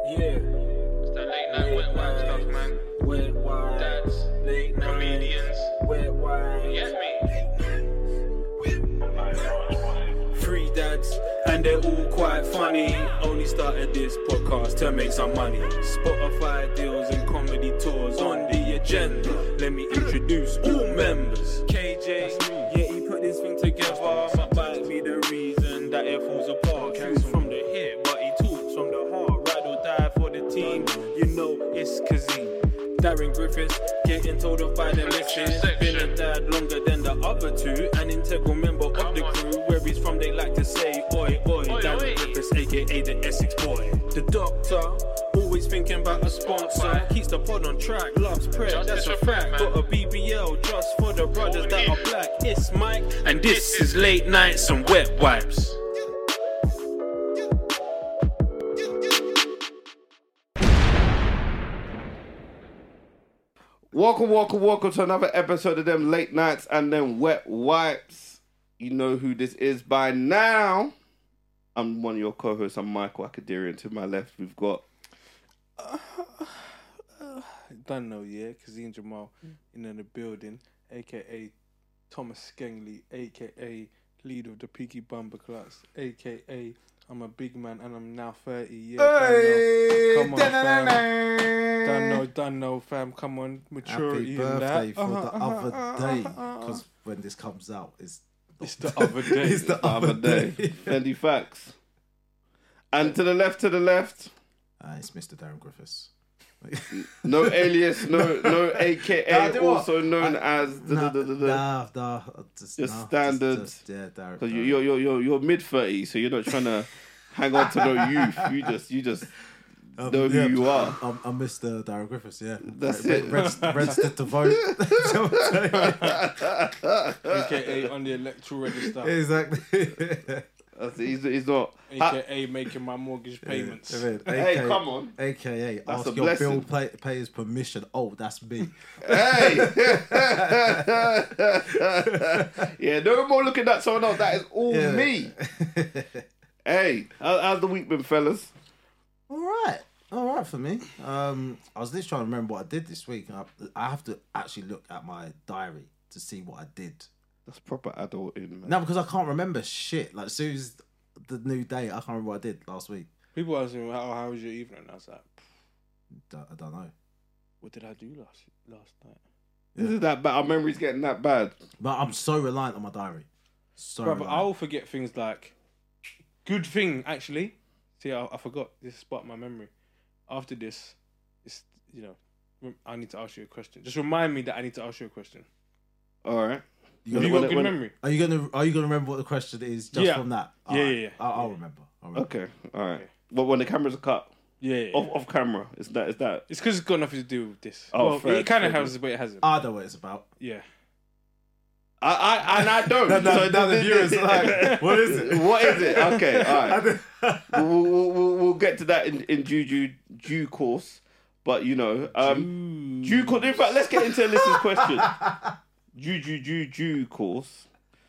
It's that late night wet wipe stuff, man. Wet wipe. Dads, Late night. comedians. Wet wipe. You get me? Three dads, and they're all quite funny. Only started this podcast to make some money. Spotify deals and comedy tours on the agenda. Let me introduce all members. KJ, yeah, he put this thing together. Might be the reason that it falls apart. He's from the hip, but he talks from the heart. Ride or die for the team. You know it's Kazim. Darren Griffiths, getting told off by the missus. Been a dad longer than the other two. An integral member of the crew. Where he's from, they like to say, oi, oi. Darren Griffiths, aka the Essex boy. The doctor, always thinking about a sponsor. Keeps the pod on track, loves prayer, that's a fact. Got a BBL just for the brothers that are black. It's Mike, and this is Late Nights and Wet Wipes. Welcome to another episode of them Late Nights and them Wet Wipes. You know who this is by now. I'm one of your co-hosts. I'm Michael Akadirian. To my left, we've got... Don't know, yeah, Kazim Jamal in the building, aka Thomas Skengley, aka leader of the Peaky Bumper class, aka I'm a big man and I'm now 30. Yeah, Hey, come on, fam. Don't know, fam. Come on, maturity Happy and that. birthday for the other day, because when this comes out, it's the other day. It's the other day. Fendi Facts. And to the left, It's Mr. Darren Griffiths. no alias, no AKA, also known as just standard. Yeah, Darren. Because you're mid 30, so you're not trying to hang on to no youth. You just know who you are. I'm Mr. Darren Griffiths. Yeah, That's it. Registered to vote. AKA on the electoral register. Exactly. He's not. AKA making my mortgage payments. Hey, come on. AKA That's ask a your blessing. bill payer's permission. Oh, that's me. Hey! Yeah, no more looking at someone else. That is all me. Hey, how's the week been, fellas? All right for me. I was just trying to remember what I did this week. I have to actually look at my diary to see what I did. That's proper adulting, man. No, because I can't remember shit. Like, as soon as the new day, I can't remember what I did last week. People ask me, how was your evening? I was like, I don't know. what did I do last night? Is it that bad? Our memory's getting that bad. But I'm so reliant on my diary. So But reliant. I'll forget things like, good thing, actually. See, I forgot. This sparked my memory. After this, it's, I need to ask you a question. Just remind me that I need to ask you a question. All right. Have you got good memory? Are you gonna remember what the question is just from that? Yeah. I'll remember. Okay. All right. But when the cameras are cut, Yeah. off camera, is that? It's because it's got nothing to do with this. Oh, well, fair, it kind of fair. has, but it hasn't. I know what it's about. Yeah. I don't. Now the viewers are like, what is it? What is it? Okay. All right. We'll get to that in due course. But due course. In fact, let's get into Alyssa's question. Due course.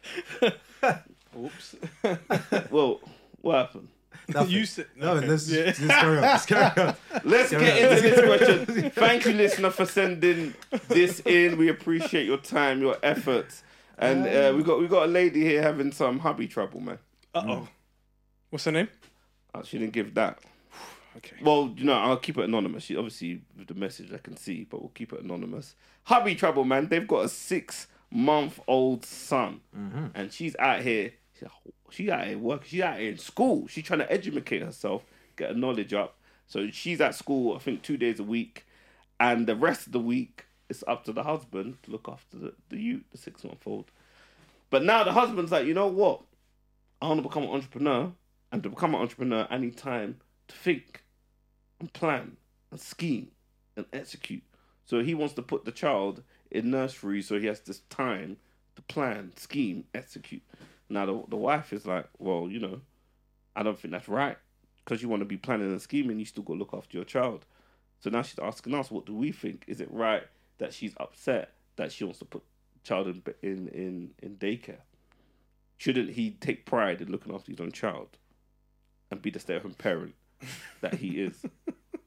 Oops. Well, what happened? You said No, okay. let's carry on. Let's carry on. Let's get into this question. Thank you, listener, for sending this in. We appreciate your time, your efforts, and we got a lady here having some hubby trouble, man. Uh-oh. What's her name? She didn't give that. Okay. Well, I'll keep it anonymous. She obviously with the message I can see, but we'll keep it anonymous. Hubby trouble, man. They've got a 6-month-old son, and she's out here. She's out here working. She's out here in school. She's trying to educate herself, get her knowledge up. So she's at school, I think, 2 days a week, and the rest of the week it's up to the husband to look after the 6-month-old. But now the husband's like, you know what? I want to become an entrepreneur, and to become an entrepreneur, I need time to think and plan and scheme and execute. So he wants to put the child in nursery so he has this time to plan, scheme, execute. Now the wife is like, well, I don't think that's right, because you want to be planning and scheming, you still got to look after your child. So now she's asking us, what do we think? Is it right that she's upset that she wants to put the child in daycare? Shouldn't he take pride in looking after his own child and be the stay-at-home parent that he is?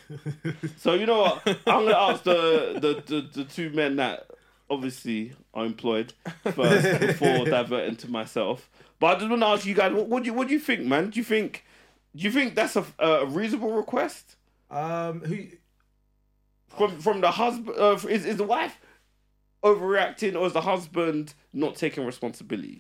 So you know what? I'm gonna ask the two men that obviously are employed first before diverting to myself. But I just want to ask you guys, what do you think, man? Do you think that's a reasonable request Who? from the husband? Is the wife overreacting, or is the husband not taking responsibility?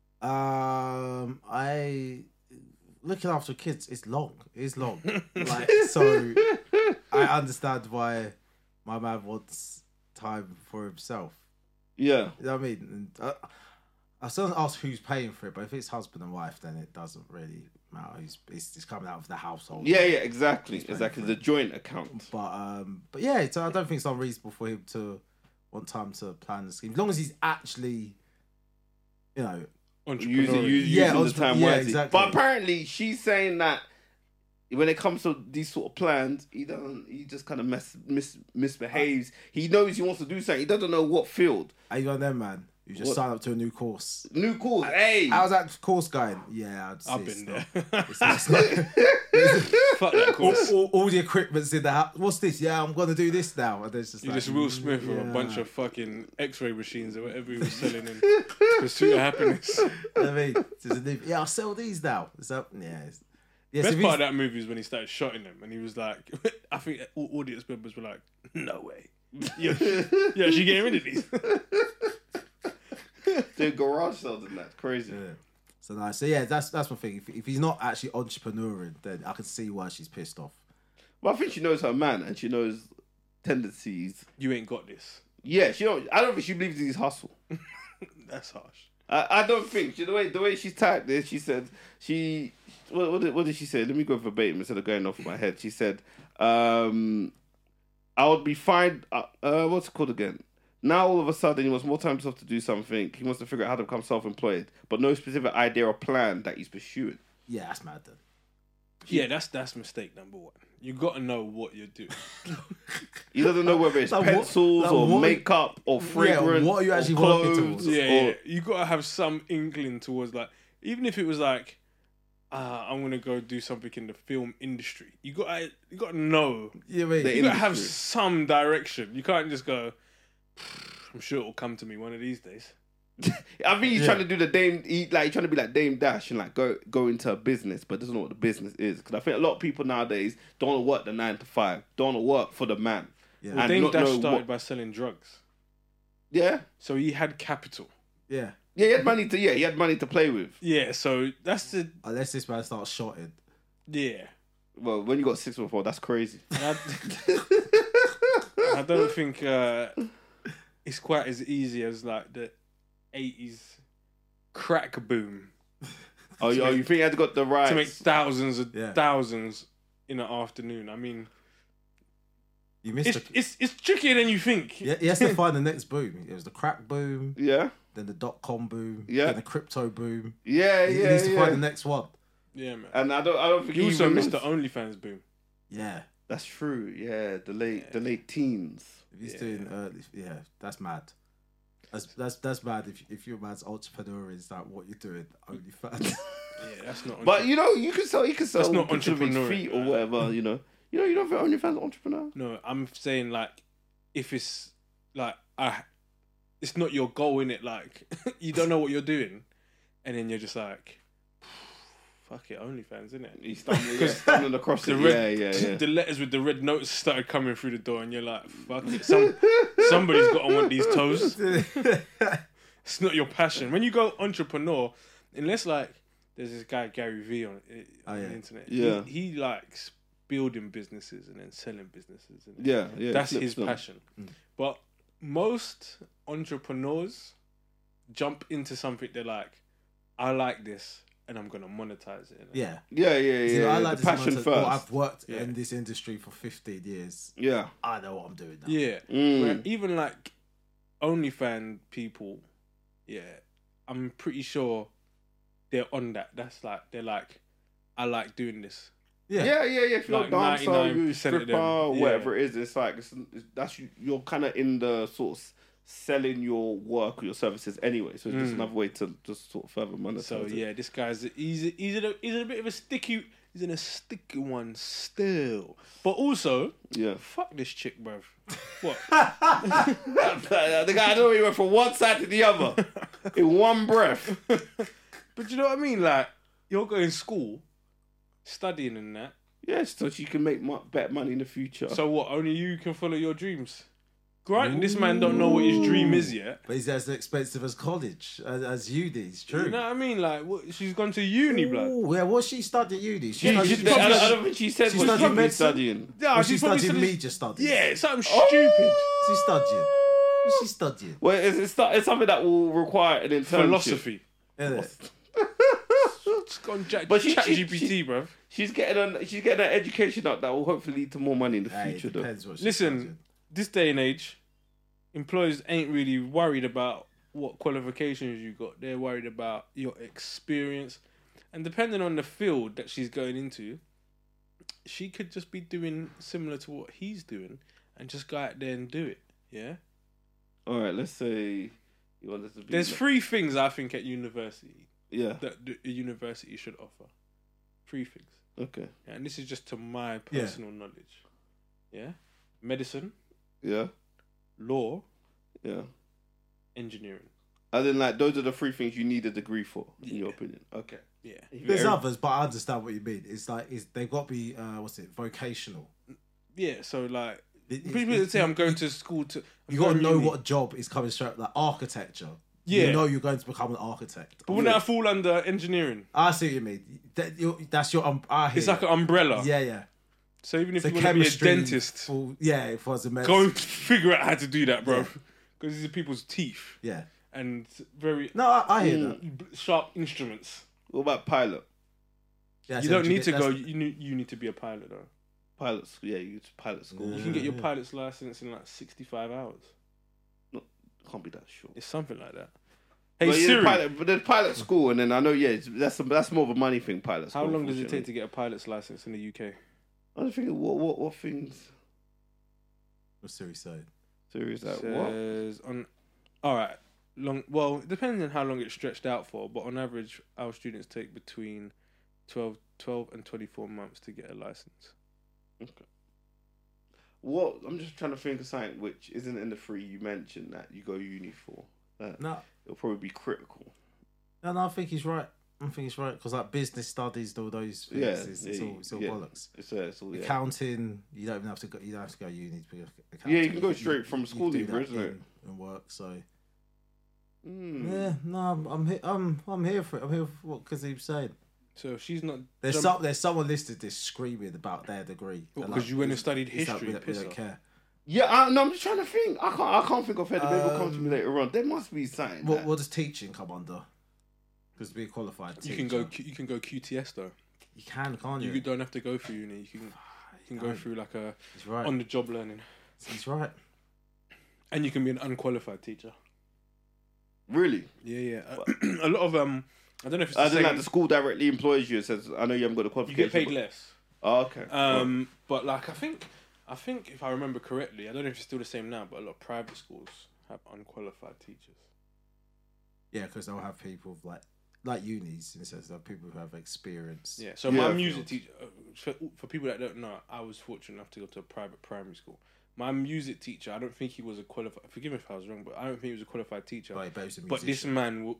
I looking after kids is long. It's long. Like, so I understand why my man wants time for himself. Yeah. You know what I mean? And, I still don't ask who's paying for it, but if it's husband and wife, then it doesn't really matter. It's coming out of the household. Yeah, exactly. The joint account. But yeah, so I don't think it's unreasonable for him to want time to plan the scheme, as long as he's actually, you know, using the time wisely. Exactly. But apparently, she's saying that when it comes to these sort of plans, he just kind of misbehaves. He knows he wants to do something. He doesn't know what field. Are you got them, man? You just sign up to a new course. New course. Hey, how's that course going? Yeah, I've been there. It's not, Fuck that course. all the equipment's in the house. What's this? Yeah, I'm gonna do this now. And there's just You like, just Will Smith with a bunch of fucking X-ray machines or whatever he was selling in Pursuit of Happiness. I mean, I'll sell these now. So yeah. Best so part of that movie is when he started shotting them, and he was like, I think all audience members were like, "No way, yeah, she getting rid of these." The garage sales and that's crazy. Yeah. So nice. So yeah, that's my thing. If he's not actually entrepreneuring, then I can see why she's pissed off. Well, I think she knows her man and she knows tendencies. You ain't got this. Yeah, I don't think she believes in his hustle. That's harsh. I don't think the way she's typed this. She said what did she say? Let me go verbatim instead of going off my head. She said, "I would be fine." What's it called again? Now all of a sudden he wants more time himself to do something. He wants to figure out how to become self-employed, but no specific idea or plan that he's pursuing. Yeah, that's mad then. Yeah, that's mistake number one. You got to know what you're doing. He doesn't know whether it's Like pencils or makeup or fragrance. what are you actually or working clothes towards? Yeah. You got to have some inkling towards, like, even if it was like, I'm gonna go do something in the film industry. You got to know. Yeah, mate. The You got to have industry. some direction. You can't just go, I'm sure it'll come to me one of these days. I think he's trying to do the Dame. He's trying to be like Dame Dash and like go into a business, but doesn't know what the business is. Because I think a lot of people nowadays don't want to work the 9 to 5, don't want to work for the man. Yeah. Well, And Dame not Dash know started what- by selling drugs, Yeah, so he had capital. Yeah. he had money to. Yeah, he had money to play with. Yeah, so that's the Unless this man starts shotting. yeah. Well, when you got 6 before, that's crazy. I don't think it's quite as easy as like the 80s crack boom Oh, you think he had got the right? to make thousands of Yeah. thousands in an afternoon. I mean, You missed it's trickier than you think. Yeah, he has to find the next boom. It was the crack boom, Yeah, then the .com boom, Yeah. then the crypto boom. yeah, He yeah. needs to find the next one. Yeah, man. And I don't think You also even missed the knows. OnlyFans boom. Yeah. That's true. Yeah, the late teens. If he's doing early, that's mad. That's mad. If your man's entrepreneur is like what you're doing, OnlyFans. Yeah, that's not. But you know, you can sell That's not pictures of his entrepreneurial, feet or man. whatever. You don't think OnlyFans are entrepreneur. No, I'm saying like if it's like it's not your goal in it. Like you don't know what you're doing, and then you're just like, fuck it, OnlyFans, isn't it? He's stumbling across The it. red, the letters with the red notes started coming through the door, and you're like, fuck it, somebody's got to want these toes. It's not your passion. When you go entrepreneur, unless like there's this guy Gary Vee on the internet. Yeah. he likes building businesses and then selling businesses. And Yeah. that's flips his them. passion. But most entrepreneurs jump into something they're like, I like this and I'm gonna monetize it. Yeah. Yeah. I like the this passion amount of- first. well, I've worked Yeah. in this industry for 15 years. Yeah. I know what I'm doing now. Yeah. Mm. Where even like OnlyFans people, I'm pretty sure they're on that. That's like they're like, I like doing this. Yeah. If you're Like a dancer, 99% you of stripper, them, or yeah. whatever it is, it's like you're kind of in the sort of selling your work or your services anyway. So it's just another way to just sort of further monetize. So it. yeah, this guy's he's in a bit of a sticky He's in a sticky one still. But also, Yeah. fuck this chick, bruv. What? The guy, I don't know, he went from one side to the other in one breath. But you know what I mean? Like, you're going to school, studying and that. Yeah, so she can make better money in the future. So what? Only you can follow your dreams. Granted, this man don't know what his dream is yet. But he's as expensive as college, as uni. It's true. You know what I mean? Like, what, she's gone to uni, blood. Ooh, yeah, what she studied at uni? I don't think she said She what studied she's medicine? studying. Yeah, What's she she's probably studying studied- media studies? Yeah, something stupid. What's she studying? What's she studying? Well, it's something that will require an internship. Philosophy. Yeah. It's gone chat But she- GPT, bruv. She's getting an education up that will hopefully lead to more money in the Hey, future, it though. depends what she's Listen, studying. this day and age, employers ain't really worried about what qualifications you got. They're worried about your experience. And depending on the field that she's going into, she could just be doing similar to what he's doing and just go out there and do it. Yeah? All right, let's say you want us to be. There's 3 things I think at university Yeah. that a university should offer. 3 things. Okay. Yeah, and this is just to my personal knowledge. Yeah? Medicine, Yeah. law, Yeah. engineering. As in, like, those are the 3 things you need a degree for, in your Yeah. opinion. Okay. Yeah. There's others, but I understand what you mean. It's like they've got to be vocational. Yeah, so like It- people that say I'm going to school to You got to know what job is coming straight, like architecture. Yeah. You know you're going to become an architect. But wouldn't that fall under engineering? I see what you mean. That's your. I hear It's like you. an umbrella. Yeah, yeah. So even if The you want to be a chemistry. dentist, Yeah, for as a med. go figure out how to do that, bro. Yeah. Because these are people's teeth Yeah. and very No, I hear that. sharp instruments. What about pilot? Yeah, You so don't need to that's- go. You need to be a pilot though. Pilots. Yeah, you go to pilot school. You can get your pilot's license in like 65 hours. Can't be that short. It's something like that. Hey But yeah, Siri, but there's pilot school, and then I know, that's more of a money thing. Pilot school. how long does it take unfortunately. to get a pilot's license in the UK? I was thinking, what things? What's Siri saying? Serious like what? Says on. All right. Long. Well, depending on how long it's stretched out for, but on average, our students take between 12 and 24 months to get a license. What? I'm just trying to think of something which isn't in the 3 you mentioned that you go uni for. No, It'll probably be critical. no, I think he's right. I think he's right because like business studies, all those things, Yeah, it's all yeah. bollocks. It's all, yeah. Accounting, you don't even have to go. You don't have to go uni to be an accountant. Yeah, you can go straight from school do either, that isn't it? and work. So Mm. yeah, no, I'm here for it. I'm here for what Kazim's saying. So if she's not. There's someone listed this screaming about their degree Because you went and studied it's like history. we don't pisser. care. Yeah, no, I'm just trying to think. I can't think of anything. Maybe it'll come to me later on. There must be something. What that- what does teaching come under? Because to be a qualified teacher, You can go QTS though. You can't you? You don't have to go through uni. You can go through like a He's right. on the job learning, He's right. and you can be an unqualified teacher. Really? Yeah. A lot of I don't know if it's the I don't same. like the school directly employs you and says, I know you haven't got the You qualification. get paid but-" less. Oh, okay. But like I think if I remember correctly, I don't know if it's still the same now, but a lot of private schools have unqualified teachers. Yeah, because they'll have people like unis in the sense of people who have experience. Yeah. So Yeah, my I music teacher, for people that don't know, I was fortunate enough to go to a private primary school. My music teacher, I don't think he was a qualified. Forgive me if I was wrong, but I don't think he was a qualified teacher. But he was a But this musician. man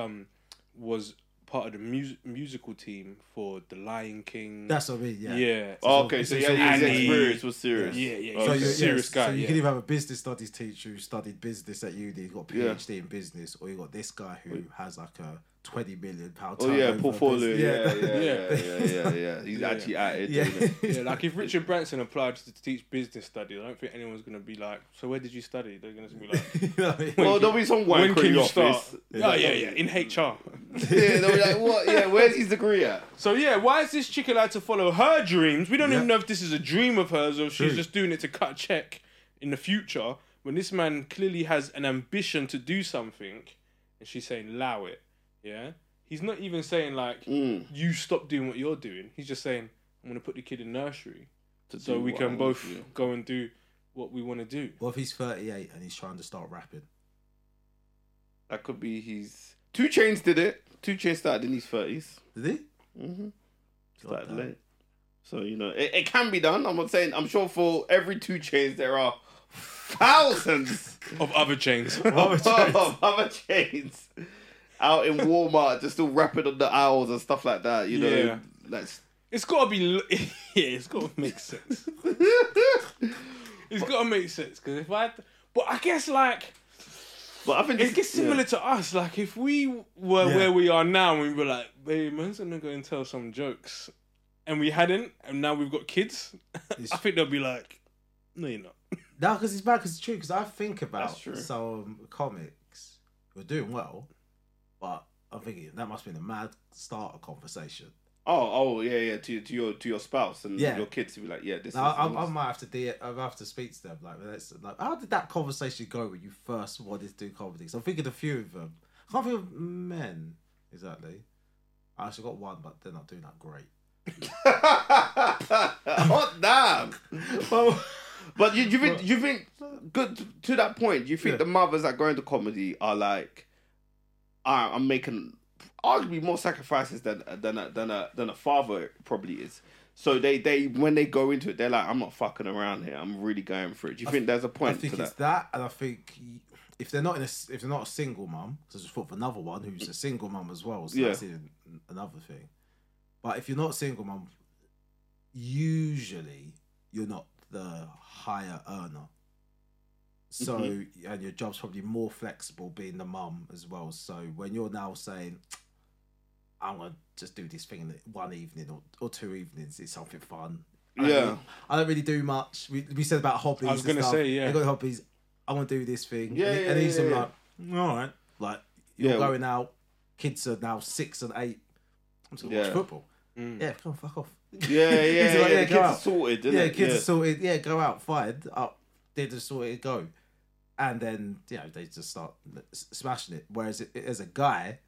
was part of the musical team for The Lion King. That's what I mean. Yeah. yeah. Oh, okay, so yeah, his Annie- experience was serious. Yeah, yeah, Oh, So he's okay. a serious guy. So you yeah. can either have a business studies teacher who studied business at uni, got a Yeah. PhD in business, or you got this guy who has like a £20 million Oh yeah, turnover portfolio. business. Yeah. He's actually at it. Yeah. doing it. Yeah, like if Richard Branson applied to teach business studies, I don't think anyone's gonna be like, "So where did you study?" They're gonna be like, You know what I mean? Well, there'll be some "When wanker can in you the start?" office. Yeah, in HR. Yeah, they'll be like, what? Yeah, where's his degree at? So yeah, why is this chick allowed to follow her dreams? We don't Yeah. even know if this is a dream of hers or if she's True. just doing it to cut a check in the future. When this man clearly has an ambition to do something, and she's saying, "Allow it." Yeah, he's not even saying like, "You stop doing what you're doing." He's just saying, "I'm gonna put the kid in nursery, To so do we what I can want both to do. go and do what we want to do." What if he's 38 and he's trying to start rapping? That could be his. 2 Chainz did it. 2 Chainz started in his 30s. Did he? Mm-hmm. God Started damn. late. So, you know, it can be done. I'm not saying, I'm sure for every 2 Chainz, there are thousands Of other chains. of other chains out in Walmart just still rapping on the aisles and stuff like that. You know, Yeah. that's It's gotta be. Yeah, it's gotta make sense. It's gotta make sense because if I, but I guess like but I think it gets similar to us. Like if we were where we are now, and we were like, "Babe, man's gonna go and tell some jokes," and we hadn't, and now we've got kids. I think they'll be like, "No, you're not." No, because it's bad. Because it's true. Because I think about That's true. some comics who are doing well, but I'm thinking that must be a mad starter conversation. Yeah. To your spouse and Yeah. your kids to be like, yeah, this Now, is. I might have to I have to speak to them. Like, how did that conversation go when you first wanted to do comedy? 'Cause I'm thinking a few of them. I can't think of men exactly. I actually got one, but they're not doing that great. Hot damn. Well, But you think good to that point? You think Yeah. the mothers that go into comedy are like, I'm making arguably more sacrifices than a father probably is. So they when they go into it, they're like, I'm not fucking around here. I'm really going for it. Do you think there's a I point think to it's that? that, and I think if they're not if they're not a single mum, so just thought of another one who's a single mum as well. So Yeah. that's another thing. But if you're not a single mum, usually you're not the higher earner. So and your job's probably more flexible being the mum as well. So when you're now saying, I'm gonna just do this thing in one evening or 2 evenings, it's something fun. I don't really do much. We said about hobbies. I was gonna say, yeah. I got hobbies. I want to do this thing. Yeah, and he's yeah. like, all right, like you're Yeah. going out. Kids are now 6 and 8. I'm just gonna watch Yeah. football. Yeah, come on, fuck off. Yeah. He's like, The go kids are out. sorted. Isn't Yeah, it? kids are sorted. Yeah, go out, fine. Up, did the sorted, go, and then they just start smashing it. Whereas as a guy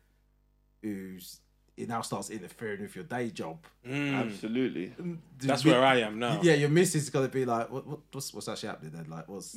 it now starts interfering with your day job. Absolutely. That's where I am now. Yeah, your missus is gonna be like, what's actually happening then? Like, what's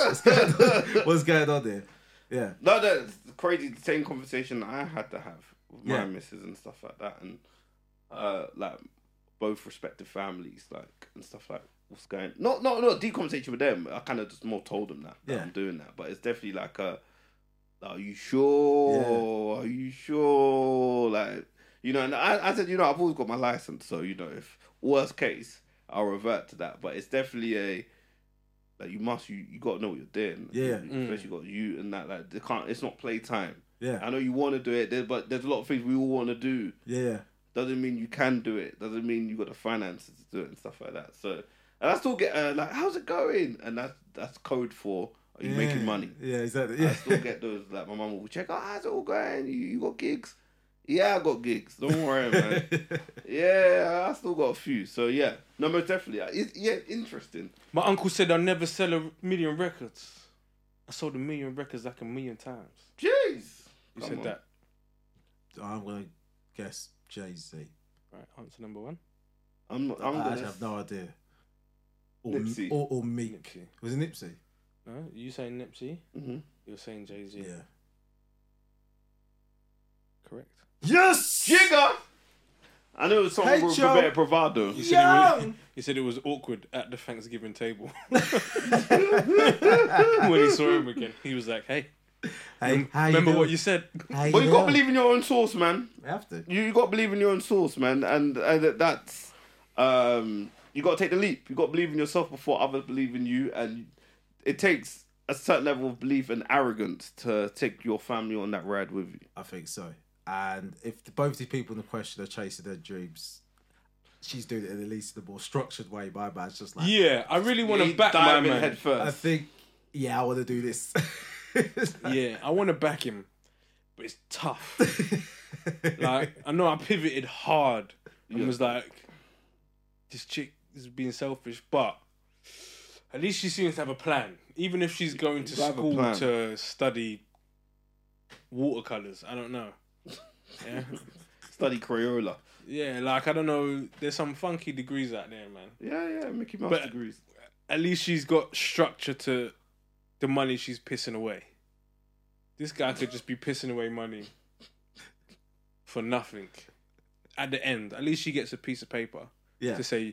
going on there? Yeah, No, that's crazy. The same conversation I had to have with my Yeah. missus and stuff like that, and like both respective families, like and stuff like what's going. Not a deep conversation with them. I kind of just more told them that Yeah. I'm doing that, but it's definitely like are you sure? Yeah. Are you sure? Like, you know, and I said, you know, I've always got my license, so you know, if worst case, I'll revert to that. But it's definitely like you got to know what you're doing. Yeah. Especially got you and that. Like, it's not playtime. yeah, I know you want to do it, but there's a lot of things we all want to do. yeah. Doesn't mean you can do it. Doesn't mean you got the finances to do it and stuff like that. So, and I still get like, how's it going? And that's code for, are you making money? Yeah, exactly. I Yeah. still get those, like my mum will check, oh, how's it all going? You got gigs? Yeah, I got gigs. Don't worry, man. Yeah, I still got a few. So yeah, no, most definitely. Interesting. My uncle said I'll never sell 1 million records. I sold 1 million records like 1 million times. Jeez. You Come said on. that. I'm gonna guess Jay-Z. Right, answer number 1. I'm I gonna actually have no idea. Or Nipsey. or Meek. Nipsey. Was it Nipsey? No, you saying Nipsey? Mhm. You're saying Jay-Z. Yeah. Mm-hmm. Correct. Yes. Jigger. I know it was something Hey, with Joe. a bit of bravado. You said, you said it was awkward at the Thanksgiving table. When he saw him again, he was like, hey, Hey, how remember you what doing? you said? How But you got to doing? believe in your own source, man. We have to. You got to believe in your own source, man, and that's you got to take the leap. You got to believe in yourself before others believe in you, and it takes a certain level of belief and arrogance to take your family on that ride with you. I think so. And if both these people in the question are chasing their dreams, she's doing it in at least the more structured way. My man's just like, Yeah, I really want to You back my dive in man. head first. I think, yeah, I want to do this. Yeah, I want to back him, but it's tough. Like, I know I pivoted hard and was like, this chick is being selfish, but at least she seems to have a plan. Even if she's going to You have a school plan. to study watercolors, I don't know. Yeah, Study Crayola. yeah, like I don't know. There's some funky degrees out there, man. Yeah, Mickey Mouse But- degrees. At least she's got structure to the money she's pissing away. This guy could just be pissing away money for nothing. At the end, at least she gets a piece of paper Yeah. to say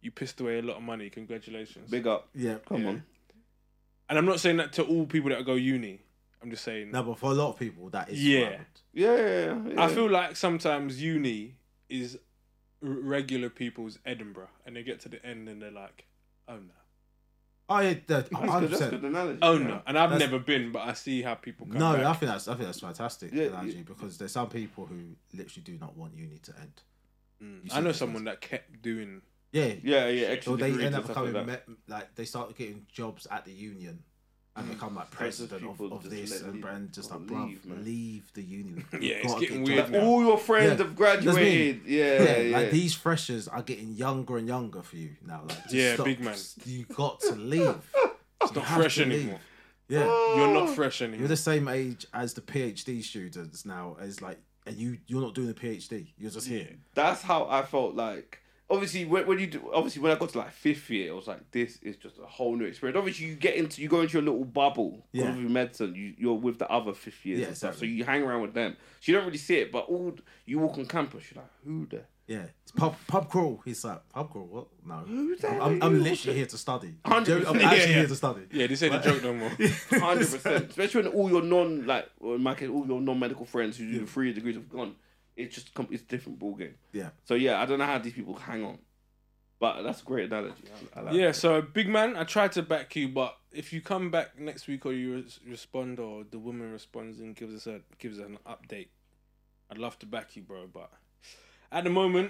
you pissed away a lot of money. Congratulations. Big up. Yeah. Come on. And I'm not saying that to all people that go uni. I'm just saying. No, but for a lot of people, that is Yeah. what happened. Yeah. I feel like sometimes uni is regular people's Edinburgh, and they get to the end and they're like, oh no. Oh yeah, That's a 100%. good analogy. Oh yeah. no. And I've That's- never been, but I see how people come No, back. I think that's fantastic Yeah, analogy because there's some people who literally do not want uni to end. You see I know the someone that kept doing. Yeah. Yeah. Extra So they degrees end and up stuff like becoming that. like they start getting jobs at the union and become like Because of president people of just this let and leave- brand just or like bruv, leave, man. leave the union. Yeah, You've it's gotta getting get weird jobs. now. All your friends Yeah. have graduated. Yeah. Like these freshers are getting younger and younger for you now. Like, just Yeah, stop. big man. You got to leave. It's not fresh anymore. Yeah. You're not fresh You're anymore. the same age as the PhD students now, as like, and you're not doing a PhD. You're just here. That's how I felt like. Obviously, when I got to like 5th year, I was like, this is just a whole new experience. Obviously, you go into your little bubble. Yeah. Because of medicine, you're with the other 5th years Yeah, and stuff, exactly. so you hang around with them. So you don't really see it, but you walk on campus, you're like, who the? Yeah, it's pub crawl. He's like pub crawl. What? No, Who's that? I'm literally here to study. 100%. I'm actually Yeah, yeah. here to study. Yeah, this ain't a joke no more. 100%. Especially when all your all your non-medical friends who do the 3 degrees have gone. It's just it's a different ball game. Yeah. So yeah, I don't know how these people hang on, but that's a great analogy. I like Yeah, it. so big man, I tried to back you, but if you come back next week or you respond or the woman responds and gives us an update, I'd love to back you, bro. But at the moment,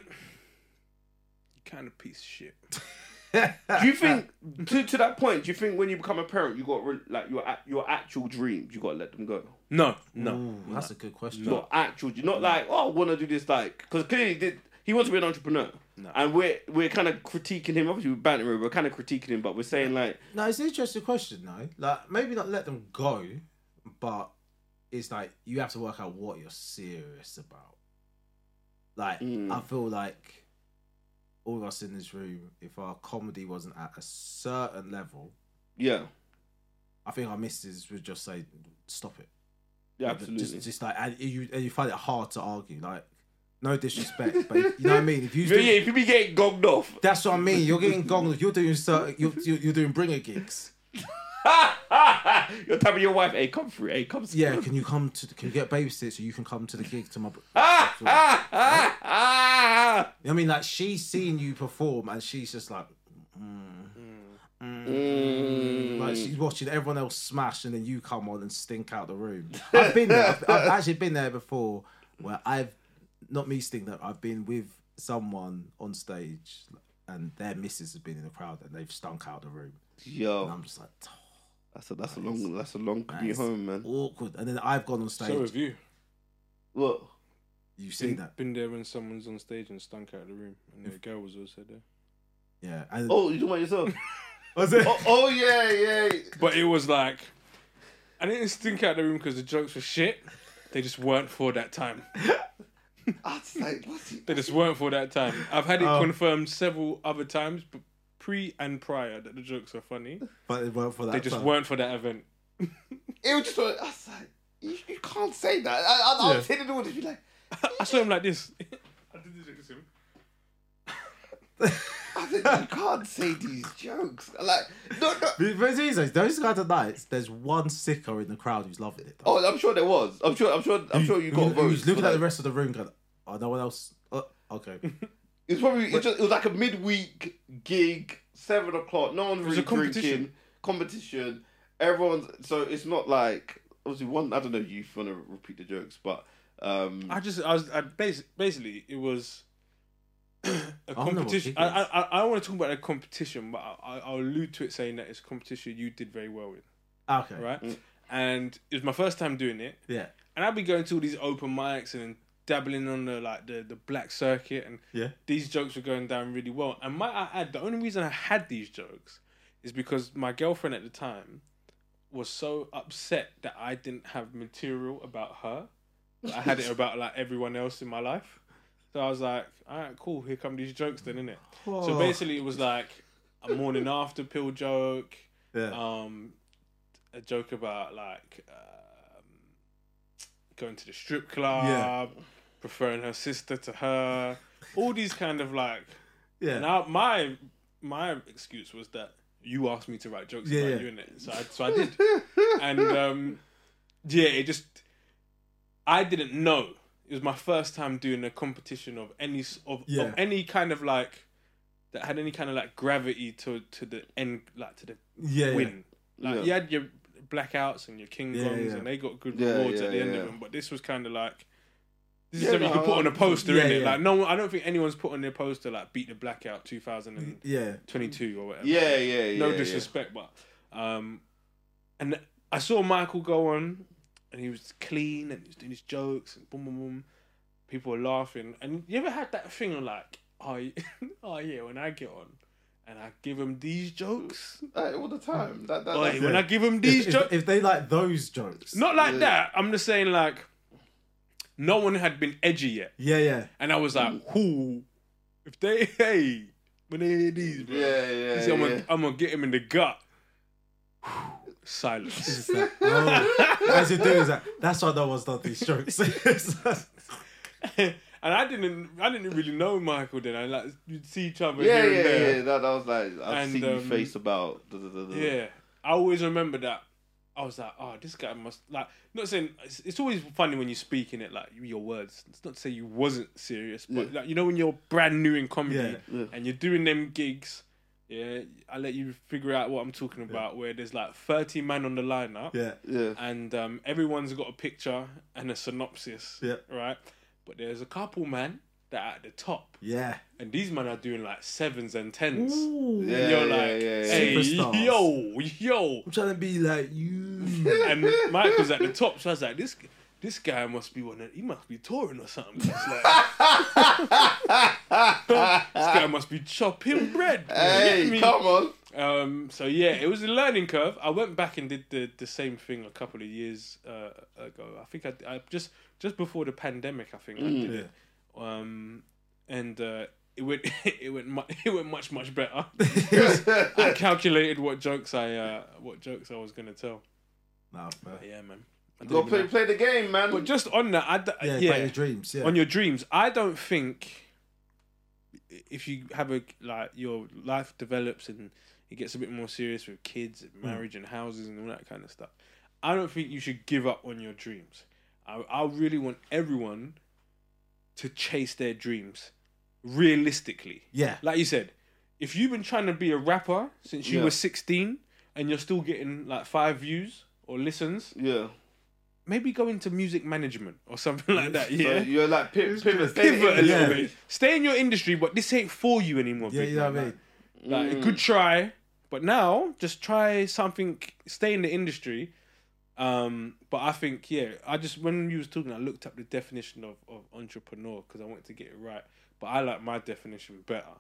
you're kind of piece of shit. Do you think to that point? Do you think when you become a parent, you got like your actual dreams, you got to let them go? No. Ooh, that's a good question. Not actual, not like I want to do this, like because clearly he wants to be an entrepreneur, and we're kind of critiquing him. Obviously, we're bantering, we're kind of critiquing him, but we're saying like, No, it's an interesting question, though. Like, maybe not let them go, but it's like you have to work out what you're serious about. Like, I feel like all of us in this room, if our comedy wasn't at a certain level, yeah, I think our missus would just say, "Stop it." yeah, absolutely. Just like, and you find it hard to argue. Like, no disrespect, but you know what I mean. If you Yeah, if you be getting gogged off, that's what I mean. You're getting gonged. You're doing you're doing bringer gigs. you're telling your wife, "Hey, come through. Hey, come." Through. Yeah, can you get a babysit so you can come to the gig to my? I mean, like she's seeing you perform and she's just like, like she's watching everyone else smash and then you come on and stink out the room. I've been there. I've actually been there before where not me stink that I've been with someone on stage and their missus has been in the crowd and they've stunk out the room. Yo, And I'm just like, that's a long commute home, man. awkward. And then I've gone on So stage. have you. What? You've seen that, Been there when someone's on stage and stunk out the room, and the girl was also there. yeah. And Oh, you talking about yourself? was it? oh yeah. But it was like, I didn't stink out the room because the jokes were shit. They just weren't for that time. I was like, what's he? They just weren't for that time. I've had it Oh. confirmed several other times, but pre and prior, that the jokes are funny. But it weren't for that. They just time. weren't for that event. It was just. I was like, you can't say that. I was hitting the audience, be like, I saw him like this. I did this next to him. I said, you can't say these jokes. Like, no. But it's easy. Those kind of nights, there's one sicker in the crowd who's loving it. Oh, I'm sure there was. I'm sure you got votes. Who's looking for at the that. rest of the room going, oh, no one else? Oh, okay. It was probably it was like a midweek gig, 7 o'clock. No one's was really a competition. drinking. Competition. Everyone's so it's not like obviously one. I don't know if you want to repeat the jokes, but Basically, it was a know what competition. gig it is. I don't want to talk about a competition, but I'll allude to it saying that it's a competition you did very well with, Okay. right? And it was my first time doing it, Yeah. and I'd be going to all these open mics and dabbling on the black circuit, and Yeah. these jokes were going down really well. And might I add, the only reason I had these jokes is because my girlfriend at the time was so upset that I didn't have material about her. I had it about like everyone else in my life. So I was like, all right, cool, here come these jokes then, innit? So basically it was like a morning after pill joke, Yeah. a joke about like going to the strip club, preferring her sister to her, all these kind of like. Yeah. Now my my excuse was that you asked me to write jokes Yeah, about yeah. you, innit? So I did. And it just, I didn't know. It was my first time doing a competition of any kind of like that had any kind of like gravity to the end, like to the win. Like you had your blackouts and your king gongs, and they got good rewards at the end of them. But this was kind of like, this is something you could put on a poster, innit? yeah. Like no, I don't think anyone's put on their poster like beat the blackout 2022 or whatever. No disrespect, but and I saw Michael go on, and he was clean and he was doing his jokes and boom boom boom. People were laughing, and you ever had that thing of like, oh yeah, when I get on and I give them these jokes, all the time. when I give them these jokes, if they like those jokes, not like that. I'm just saying like, no one had been edgy yet. Yeah. And I was like, who? If they, when they hear these, bro. I'm gonna get him in the gut. Silence. It's like, as you do is that. That's why no one's done these jokes. And I didn't really know Michael then. I like you'd see each other Yeah. here and there. That was like, I've And, seen you face about. Yeah, I always remember that. I was like, oh, this guy must like. Not saying it's always funny when you speak in it, like your words. It's not to say you wasn't serious, but like you know when you're brand new in comedy and you're doing them gigs. Yeah, I let you figure out what I'm talking about. Where there's like 30 man on the lineup. And everyone's got a picture and a synopsis. Right, but there's a couple man that are at the top. And these men are doing like 7s and 10s. Ooh. And you're like, hey, Superstars. yo. I'm trying to be like you. And Michael's at the top, so I was like, this guy must be he must be touring or something. It's like, this guy must be chopping bread. Hey, come on. So yeah, it was a learning curve. I went back and did the same thing a couple of years ago. I think I just before the pandemic. I think I did it. And it went much better. I calculated what jokes I was gonna tell. No, Yeah, man. Go play the game, man. But just on that, about your dreams. Yeah. On your dreams, I don't think if you have your life develops and it gets a bit more serious with kids and marriage and houses and all that kind of stuff, I don't think you should give up on your dreams. I really want everyone to chase their dreams realistically. Yeah. Like you said, if you've been trying to be a rapper since you were 16 and you're still getting like 5 views or listens, maybe go into music management or something like that. Yeah, so you're like pivot a little bit. Stay in your industry, but this ain't for you anymore. Yeah, you know what I mean. Like a good try, but now just try something. Stay in the industry. But I think when you was talking, I looked up the definition of entrepreneur because I wanted to get it right. But I like my definition better.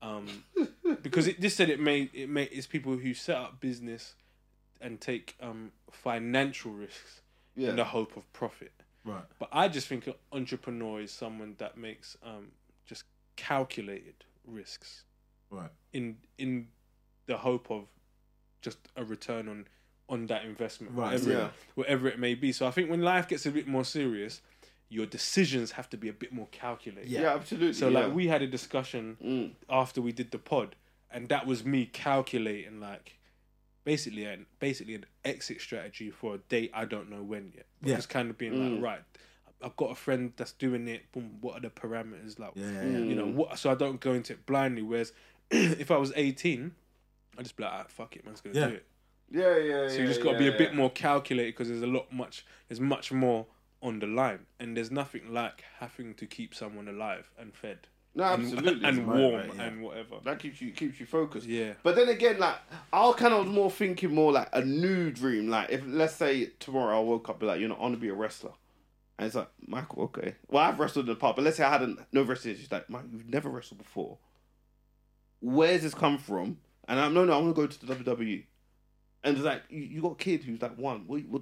Because it just said it's people who set up business and take financial risks in the hope of profit. Right. But I just think an entrepreneur is someone that makes just calculated risks. Right. In the hope of just a return on that investment, right? Whatever it may be. So I think when life gets a bit more serious, your decisions have to be a bit more calculated. Yeah, absolutely. So like we had a discussion after we did the pod, and that was me calculating like basically an exit strategy for a date I don't know when yet. But just kind of being like, right, I've got a friend that's doing it. Boom, what are the parameters like? You know, what? So I don't go into it blindly. Whereas if I was 18, I'd just be like, fuck it, man's gonna do it. Yeah. So you just got to be a bit more calculated because there's much more on the line, and there's nothing like having to keep someone alive and fed. No, absolutely, and warm and whatever. That keeps you focused. Yeah. But then again, like I kind of was more thinking more like a new dream. Like if let's say tomorrow I woke up be like, I want to be a wrestler, and it's like Michael, okay. Well, I've wrestled in the past, but let's say I hadn't no wrestling. She's like, Mike, you've never wrestled before. Where's this come from? And I'm I want to go to the WWE. And it's like you got a kid who's like one.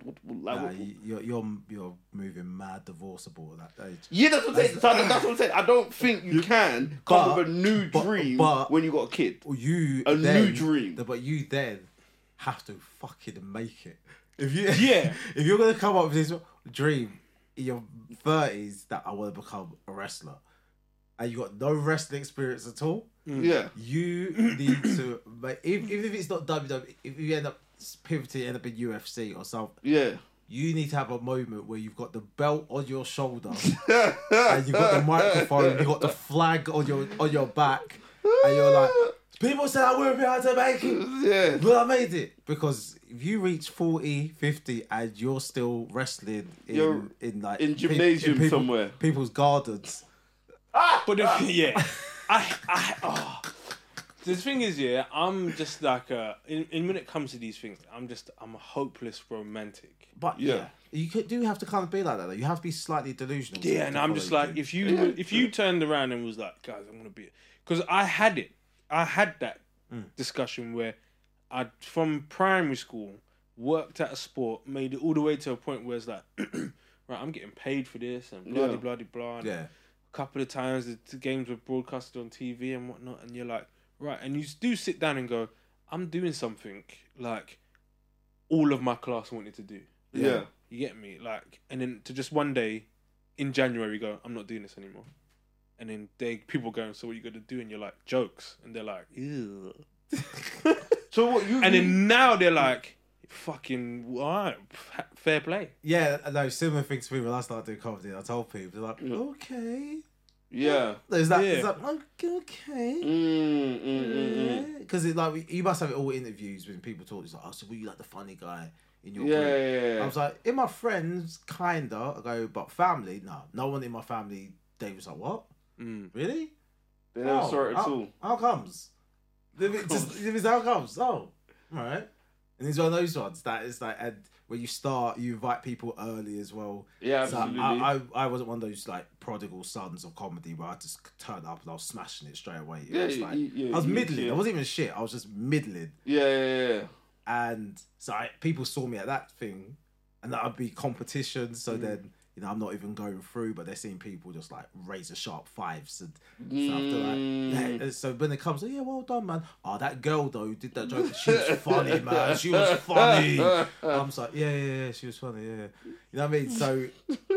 You're moving mad divorceable at that age. Yeah, that's what I'm saying. That's what I'm saying. I don't think you can come with a new dream when you got a kid. New dream. But you then have to fucking make it. If you're gonna come up with this dream in your 30s that I want to become a wrestler, and you got no wrestling experience at all, Yeah. you need to. But even if it's not WWE, if you end up pivoting, end up in UFC or something, Yeah. you need to have a moment where you've got the belt on your shoulder and you've got the microphone, you've got the flag on your back, and you're like, people said I wouldn't be able to make it, Yeah. but I made it. Because if you reach 40, 50 and you're still wrestling You're in like in gymnasium somewhere. people's gardens. But the thing is, yeah, I'm just like in when it comes to these things, I'm a hopeless romantic. But Yeah. you do have to kind of be like that though. You have to be slightly delusional. to- Yeah, to and I'm follow just your like, dreams. if you turned around and was like, guys, I'm gonna be, because I had that discussion where I from primary school worked at a sport, made it all the way to a point where it's like, right, I'm getting paid for this and blah Yeah. blah blah blah. And Yeah. a couple of times the games were broadcasted on TV and whatnot, and you're like, right, and you do sit down and go, I'm doing something like all of my class wanted to do. Yeah. You get me? Like, and then to just one day in January go, I'm not doing this anymore. And then people go, so what you got to do? And you're like, jokes. And they're like, ew. So what you? And then now they're like, fucking, all right, fair play. Yeah, no, similar things to me when I started doing comedy. I told people, they're like, Yeah. okay. Yeah. There's that, Yeah. there's that, okay. Because like you must have it all interviews when people talk. It's like, oh, so were you like the funny guy in your Yeah, group? yeah. I was like, in my friends, kinda. I go, but family, no one in my family. Dave was like, what? Really? They never saw it at all. How comes? How comes? Oh, all right. And it's one of those ones that is like, and when you start, you invite people early as well. Yeah, So absolutely. I wasn't one of those like prodigal sons of comedy where I just turned up and I was smashing it straight away. Yeah, Was like, yeah, I was yeah, middling. yeah. I wasn't even shit. I was just middling. Yeah. And so people saw me at that thing, and that would be competition. So then, I'm not even going through, but they're seeing people just like razor sharp fives and stuff. They're like, yeah. So when it comes, yeah, well done, man. Oh, that girl though who did that joke. She was funny, man. She was funny. I'm just like, yeah, she was funny, yeah. You know what I mean? So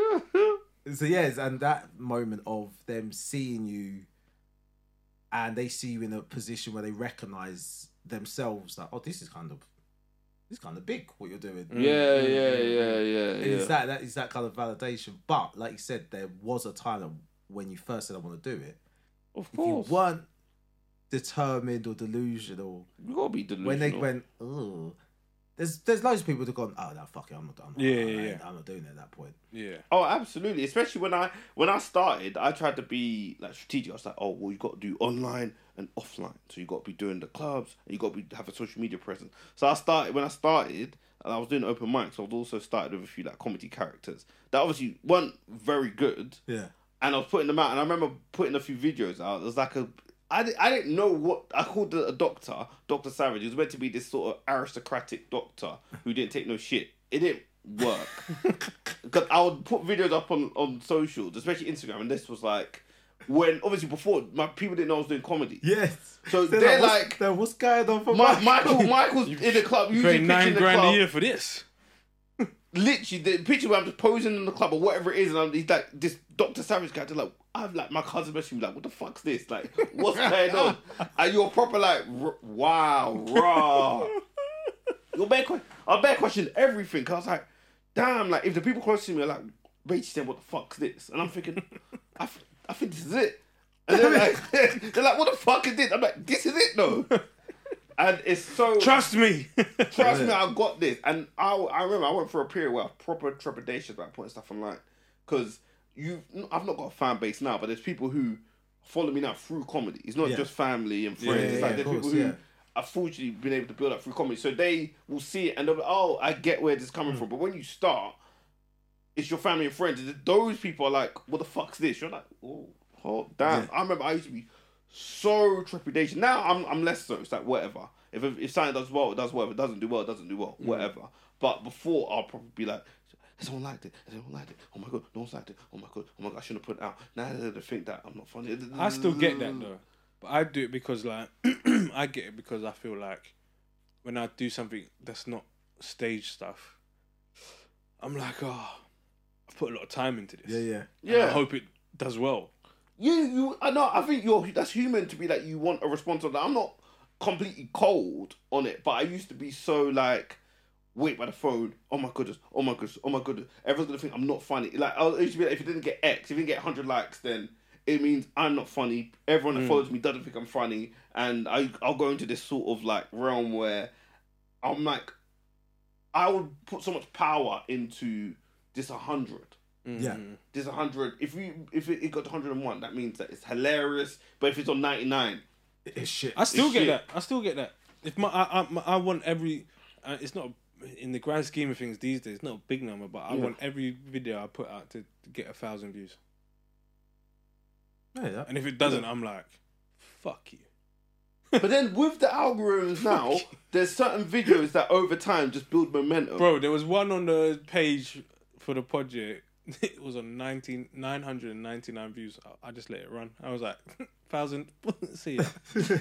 yes, and that moment of them seeing you, and they see you in a position where they recognise themselves that, oh, this is kind of big what you're doing. Yeah. And it's that kind of validation. But like you said, there was a time when you first said I want to do it. Of If course. you weren't determined or delusional, You gotta be delusional. when they went, oh, there's loads of people that have gone, oh no, fuck it, I'm not. I'm not doing it at that point. Yeah. Oh, absolutely. Especially when I started, I tried to be like strategic. I was like, oh, well, you got to do online and offline. So you got to be doing the clubs and you got to have a social media presence. So when I started, and I was doing open mics, I was also started with a few like comedy characters that obviously weren't very good. Yeah. And I was putting them out, and I remember putting a few videos out. It was like I didn't know what I called a doctor, Dr. Savage. He was meant to be this sort of aristocratic doctor who didn't take no shit. It didn't work because I would put videos up on socials, especially Instagram, and this was like when obviously before my people didn't know I was doing comedy. Yes. So they're like, what's going on for Michael's in the club, usually Paying pitching the $9,000 club. a year for this. Literally, the picture where I'm just posing in the club or whatever it is, and he's like this Dr. Savage guy. Like, I've like my cousin messaging me like, what the fuck's this? Like, what's going on? And you're proper like, wow, raw. I bear question everything. Cause I was like, damn, like if the people close to me are like, Rachel said, what the fuck's this? And I'm thinking, I think this is it. And they're like, what the fuck is this? I'm like, this is it though. And it's so Trust me. Trust me, I got this. And I remember I went for a period where I had proper trepidation about putting stuff online. Because I've not got a fan base now, but there's people who follow me now through comedy. It's not just family and friends. It's like there's people who I've fortunately been able to build up through comedy. So they will see it and they'll be, oh, I get where this is coming from. But when you start, it's your family and friends. Those people are like, what the fuck's this? You're like, oh damn. Yeah. I remember I used to be so trepidation. Now I'm less so. It's like whatever. If something does well, it does well. If it doesn't do well, it doesn't do well. Whatever. But before I'll probably be like, someone liked it. Someone liked it. Oh my god, no one's liked it. Oh my god, I shouldn't have put it out. Now they think that I'm not funny. I still get that though, but I do it because like I get it because I feel like when I do something that's not stage stuff, I'm like, oh, I've put a lot of time into this. Yeah. And I hope it does well. I know. I think that's human to be like you want a response on that. I'm not completely cold on it, but I used to be so like, wait by the phone. Oh my goodness. Oh my goodness. Oh my goodness. Everyone's gonna think I'm not funny. Like I used to be like, if you didn't get X, if you didn't get 100 likes, then it means I'm not funny. Everyone that follows me doesn't think I'm funny, and I'll go into this sort of like realm where I'm like, I would put so much power into this 100. Yeah. This 100. If it got to 101, that means that it's hilarious. But if it's on 99, It's shit. I still It's get shit. that. I still get that. If I want every, it's not in the grand scheme of things these days. It's not a big number, but I want every video I put out to get 1,000 views. Yeah, And if it doesn't, I'm like, fuck you. but then with the algorithms now, there's certain videos that over time just build momentum. Bro, there was one on the page for the project. It was on 999 views. I just let it run. I was like, 1,000. See ya.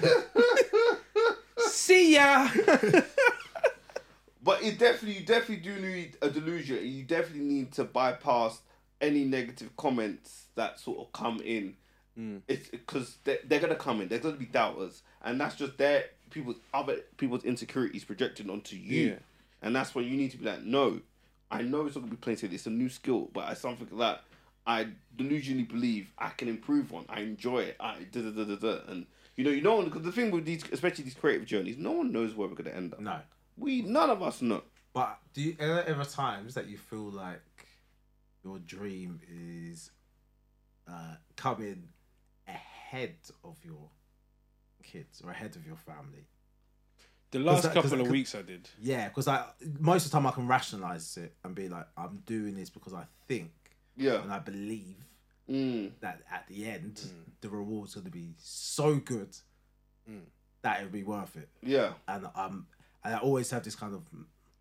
See ya. But you definitely do need a delusion. You definitely need to bypass any negative comments that sort of come in. It's because they're gonna come in. There's gonna be doubters, and that's just other people's insecurities projected onto you. Yeah. And that's when you need to be like, no, I know it's not gonna be plain sailing. It's a new skill, but it's something that I delusionally believe I can improve on. I enjoy it. And you know, because the thing with these, especially these creative journeys, no one knows where we're gonna end up. No. None of us know. But do you are there ever times that you feel like your dream is coming ahead of your kids or ahead of your family? The last that- couple 'cause- of weeks I did. Yeah, because most of the time I can rationalize it and be like, I'm doing this because I think Yeah. and I believe Mm. that at the end the reward's going to be so good that it'll be worth it. Yeah. And I always have this kind of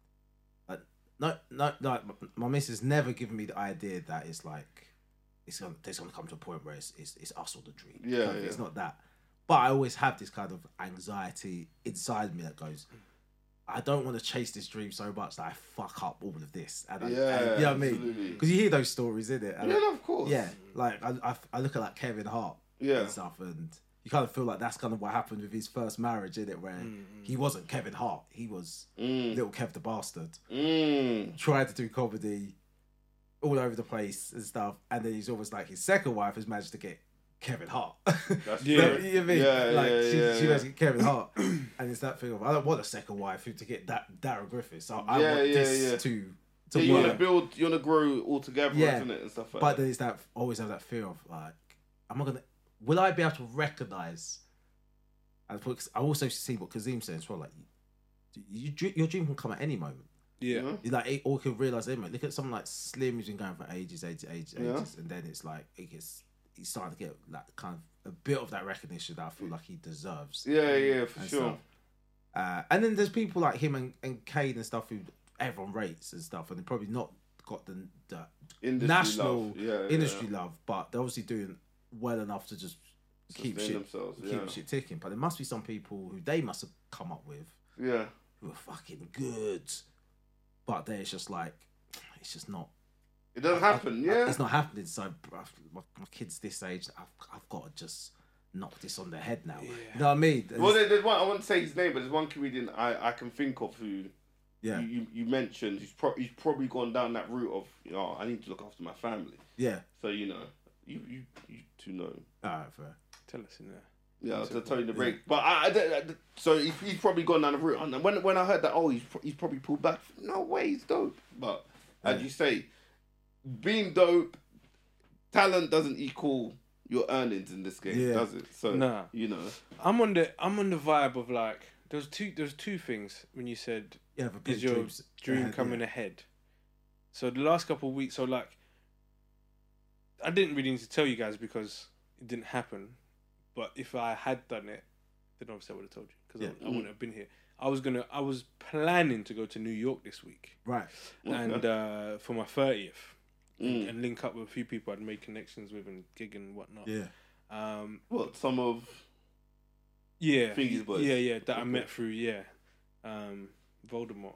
no. My missus never given me the idea that it's like there's gonna come to a point where it's us or the dream. Yeah, Kind of, yeah. It's not that. But I always have this kind of anxiety inside me that goes, I don't want to chase this dream so much that I fuck up all of this. And you know what I mean? absolutely. Because you hear those stories, innit? And Yeah, of course. yeah, like I look at like Kevin Hart Yeah. and stuff, and you kind of feel like that's kind of what happened with his first marriage, innit? Where he wasn't Kevin Hart, he was little Kev the bastard. Tried to do comedy all over the place and stuff, and then he's almost like his second wife has managed to get Kevin Hart. That's Yeah. true. You know what I mean? Yeah, Like yeah, she yeah. managed to get Kevin Hart, and it's that thing of I don't want a second wife to get that Darren Griffiths. So I Yeah, want yeah, this yeah. to So you want to work. build, you want to grow all together, Yeah. isn't it, and stuff like But that. then it's that always have that fear of like, will I be able to recognize? And I also see what Kazim said as well. Like, your dream can come at any moment. Yeah. Mhm. You like, or can realize any moment. Look at someone like Slim who's been going for ages, Yeah. and then it's like he's starting to get like kind of a bit of that recognition that I feel like he deserves. Yeah, for and sure. stuff. And then there's people like him and Kane and stuff who everyone rates and stuff, and they've probably not got the Industry national love. Yeah, industry love, but they're obviously doing well enough to just keep Sustain shit, themselves, keep yeah. shit ticking. But there must be some people who they must have come up with Yeah. who are fucking good, but they're just like, it's just not. It doesn't happen, yeah. It's not happening. So bruv, my kid's this age. I've got to just knock this on the head now. You know what I mean? Well, there's one, I won't say his name, but there's one comedian I can think of who yeah, you mentioned. He's probably gone down that route of, I need to look after my family. yeah. So, you two know. All right, fair. Tell us in there. Yeah, to tell you the break. But so he's probably gone down the route. And when I heard that, he's probably pulled back. No way, he's dope. But as you say, being dope, talent doesn't equal your earnings in this game, Yeah. does it? So Nah. I'm on the vibe of like there's two things when you said You have a big is your dreams dream ahead, coming yeah. ahead. So the last couple of weeks, so like I didn't really need to tell you guys because it didn't happen. But if I had done it, then obviously I would have told you because Yeah. I wouldn't have been here. I was planning to go to New York this week Right. and for my 30th and link up with a few people I'd made connections with and gig and whatnot. Yeah. What, some of Yeah, Figgy's boys? yeah, that I met through Voldemort.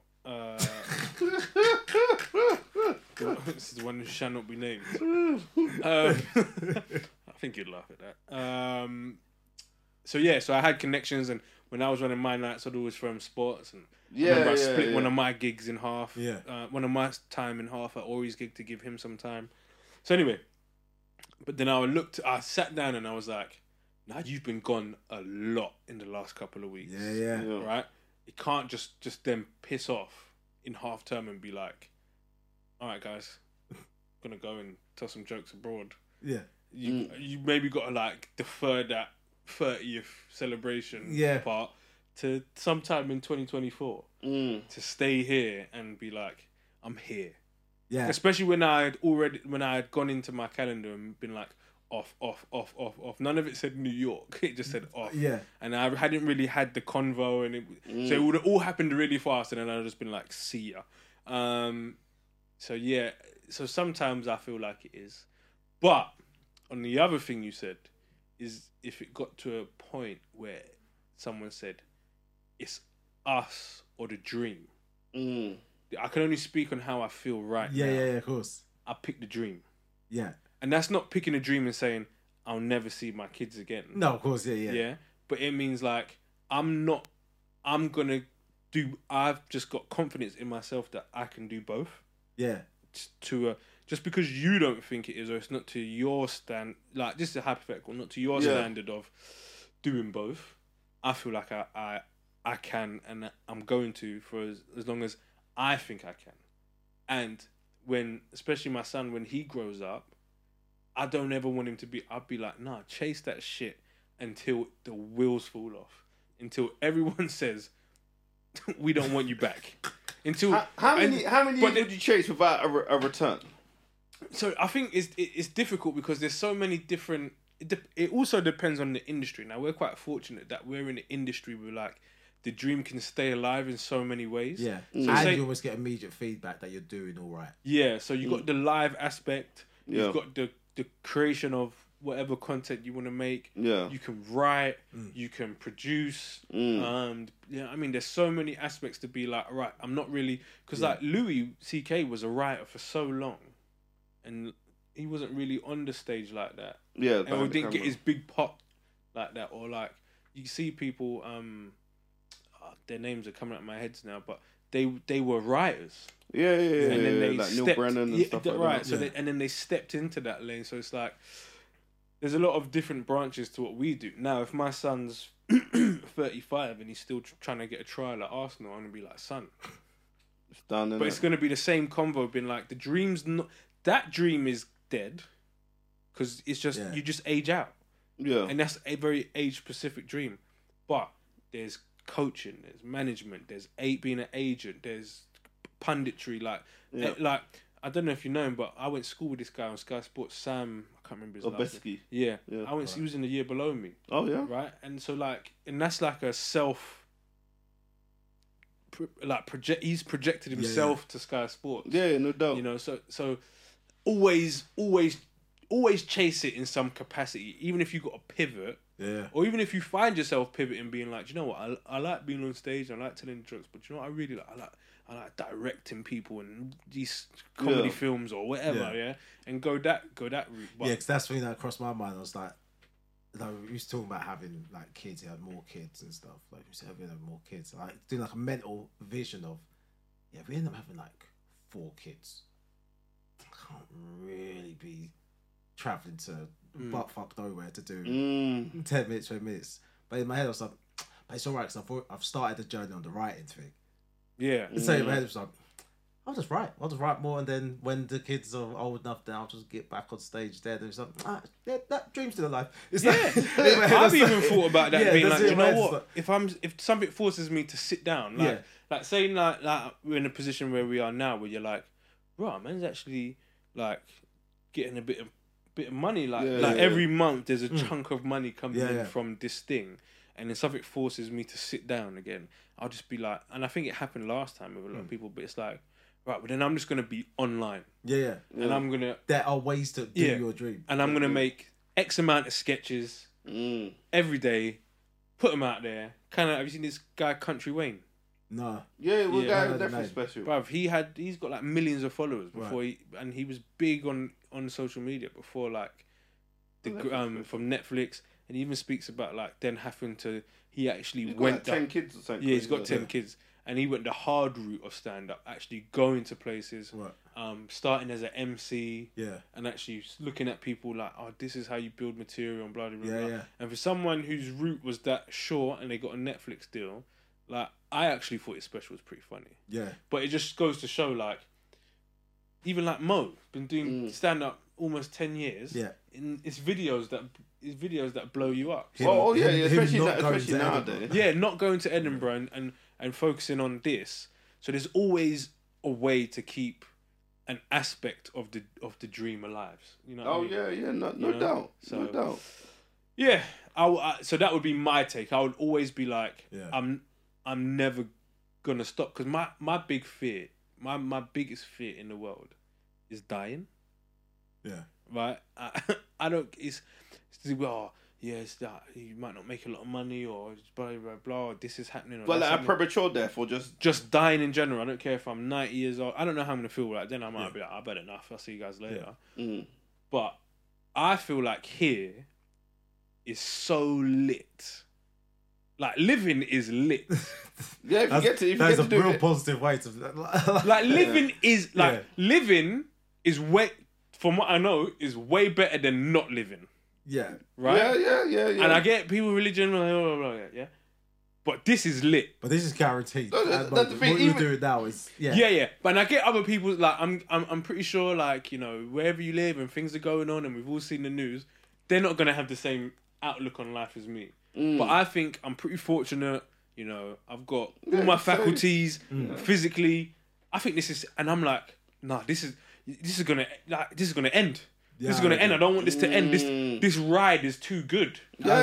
This is the one who shall not be named. think you'd laugh at that. So I had connections, and when I was running my nights, I'd always throw them sports, and I remember I split one of my gigs in half. Yeah. One of my time in half at Ori's gig to give him some time. So anyway, but then I sat down and I was like, now you've been gone a lot in the last couple of weeks. Yeah. Right? You can't just then piss off in half term and be like, all right, guys, gonna go and tell some jokes abroad. Yeah. You maybe got to like defer that 30th celebration part to sometime in 2024 to stay here and be like, I'm here. Yeah. Especially when I had gone into my calendar and been like off. None of it said New York. It just said off. Yeah. And I hadn't really had the convo, and so it would have all happened really fast, and then I'd just been like, see ya. So sometimes I feel like it is. But on the other thing you said is if it got to a point where someone said it's us or the dream. I can only speak on how I feel now. Yeah, of course. I pick the dream. Yeah. And that's not picking a dream and saying I'll never see my kids again. No, of course, yeah. Yeah. But it means like I've just got confidence in myself that I can do both. Yeah. Just because you don't think it is, or it's not to your like this is a hypothetical, not to your standard of doing both. I feel like I can, and I'm going to for as long as I think I can. And especially my son, when he grows up, I don't ever want him to be. I'd be like, nah, chase that shit until the wheels fall off, until everyone says we don't want you back. Until how many would you chase without a return? So I think it's difficult because there's so many different. It also depends on the industry. Now we're quite fortunate that we're in an industry where like the dream can stay alive in so many ways. Yeah, So and you always get immediate feedback that you're doing all right. Yeah, so you got the live aspect. Yeah. You've got the creation of whatever content you want to make. Yeah. You can write. You can produce. I mean, there's so many aspects to be like, right, I'm not really because like Louis C.K. was a writer for so long, and he wasn't really on the stage like that. Yeah, and we didn't get his big pop like that, or like you see people. Their names are coming out of my head now, but they were writers. Yeah. And then they like stepped, Neil Brennan and stuff like right. that. So and then they stepped into that lane. So it's like there's a lot of different branches to what we do. Now, if my son's 35 and he's still trying to get a trial at Arsenal, I'm gonna be like, son, It's done. but it's gonna be the same convo. Being like, the dream's not that dream is dead because it's just you just age out. Yeah. And that's a very age-specific dream. But there's coaching, there's management, there's being an agent, there's punditry. Like I don't know if you know him, but I went to school with this guy on Sky Sports, Sam. I can't remember his last name. Obeski. Yeah. Yeah. He was in the year below me. Oh yeah. Right, and so and that's like a he's projected himself to Sky Sports. Yeah, no doubt. You know, so always chase it in some capacity, even if you got to pivot. Yeah. Or even if you find yourself pivoting, being like, do you know what? I like being on stage. I like telling jokes, but you know what I really like? I like directing people in these comedy films or whatever. Yeah. And go that route. But, Yeah, because that's the thing that crossed my mind. I was like we used to talk about having like kids, you had more kids and stuff. Like we said, having more kids. Like doing like a mental vision of, we end up having like 4 kids. I can't really be traveling to buttfuck nowhere to do 10 minutes, 20 minutes. But in my head I was like, but it's alright because I've started the journey on the writing thing. Yeah. So in my head I was like, I'll just write more, and then when the kids are old enough, then I'll just get back on stage there. There's like, that dream's still alive. It's I've even thought about that, being like, that's you know it, what? If something forces me to sit down, like saying like we're in a position where we are now, where you're like, right, man's actually like getting a bit of money, every month there's a chunk of money coming in from this thing, and then something forces me to sit down again. I'll just be like, and I think it happened last time with a lot of people, but it's like, right, but then I'm just gonna be online. Yeah. And I'm gonna. There are ways to do your dream. And I'm gonna make X amount of sketches every day, put them out there. Kind of. Have you seen this guy, Country Wayne? No. Yeah, we're no, definitely special. Bruv, he's got like millions of followers before he was big on social media before like from Netflix, and he even speaks about like then having to. He actually He's got went like 10 kids or something. Yeah, he's got crazy 10 kids, and he went the hard route of stand up, actually going to places, Right. starting as an MC, Yeah. and actually looking at people like, oh, this is how you build material and blah blah blah. Yeah, blah. yeah. And for someone whose route was that short, and they got a Netflix deal, like I actually thought his special was pretty funny. Yeah. But it just goes to show, like, even like Mo, been doing stand up almost 10 years. Yeah. It's videos that blow you up. Oh, yeah, him especially not going especially to nowadays. Edinburgh. Yeah, not going to Edinburgh and focusing on this. So there's always a way to keep an aspect of the dream alive. You know? What I mean? No doubt. So- No doubt. Yeah. So that would be my take. I would always be like, Yeah. I'm never gonna stop, because my big fear, my biggest fear in the world is dying. Yeah. Right? I don't. It's well, yeah, it's that you might not make a lot of money, or blah blah blah. Or this is happening. Or But that's like happening. premature death or just Dying in general. I don't care if I'm 90 years old. I don't know how I'm gonna feel like then. I might be like, I better enough. I'll see you guys later. But I feel like here is so lit. Like living is lit. yeah. If you get to That's a do real it, positive way to. Like living is like Yeah. living is way, from what I know, is way better than not living. Yeah. Right? yeah. And I get people religion, blah, blah, blah, blah, yeah. But this is lit. But this is guaranteed. No, At the that's the moment, thing, what you're even- doing now is Yeah. But I get other people, like I'm pretty sure, like, you know, wherever you live and things are going on, and we've all seen the news, they're not gonna have the same outlook on life as me. But I think I'm pretty fortunate. You know, I've got all my faculties physically. I think this is, and I'm like, nah, this is gonna end. This is gonna end. I don't want this to end. This ride is too good.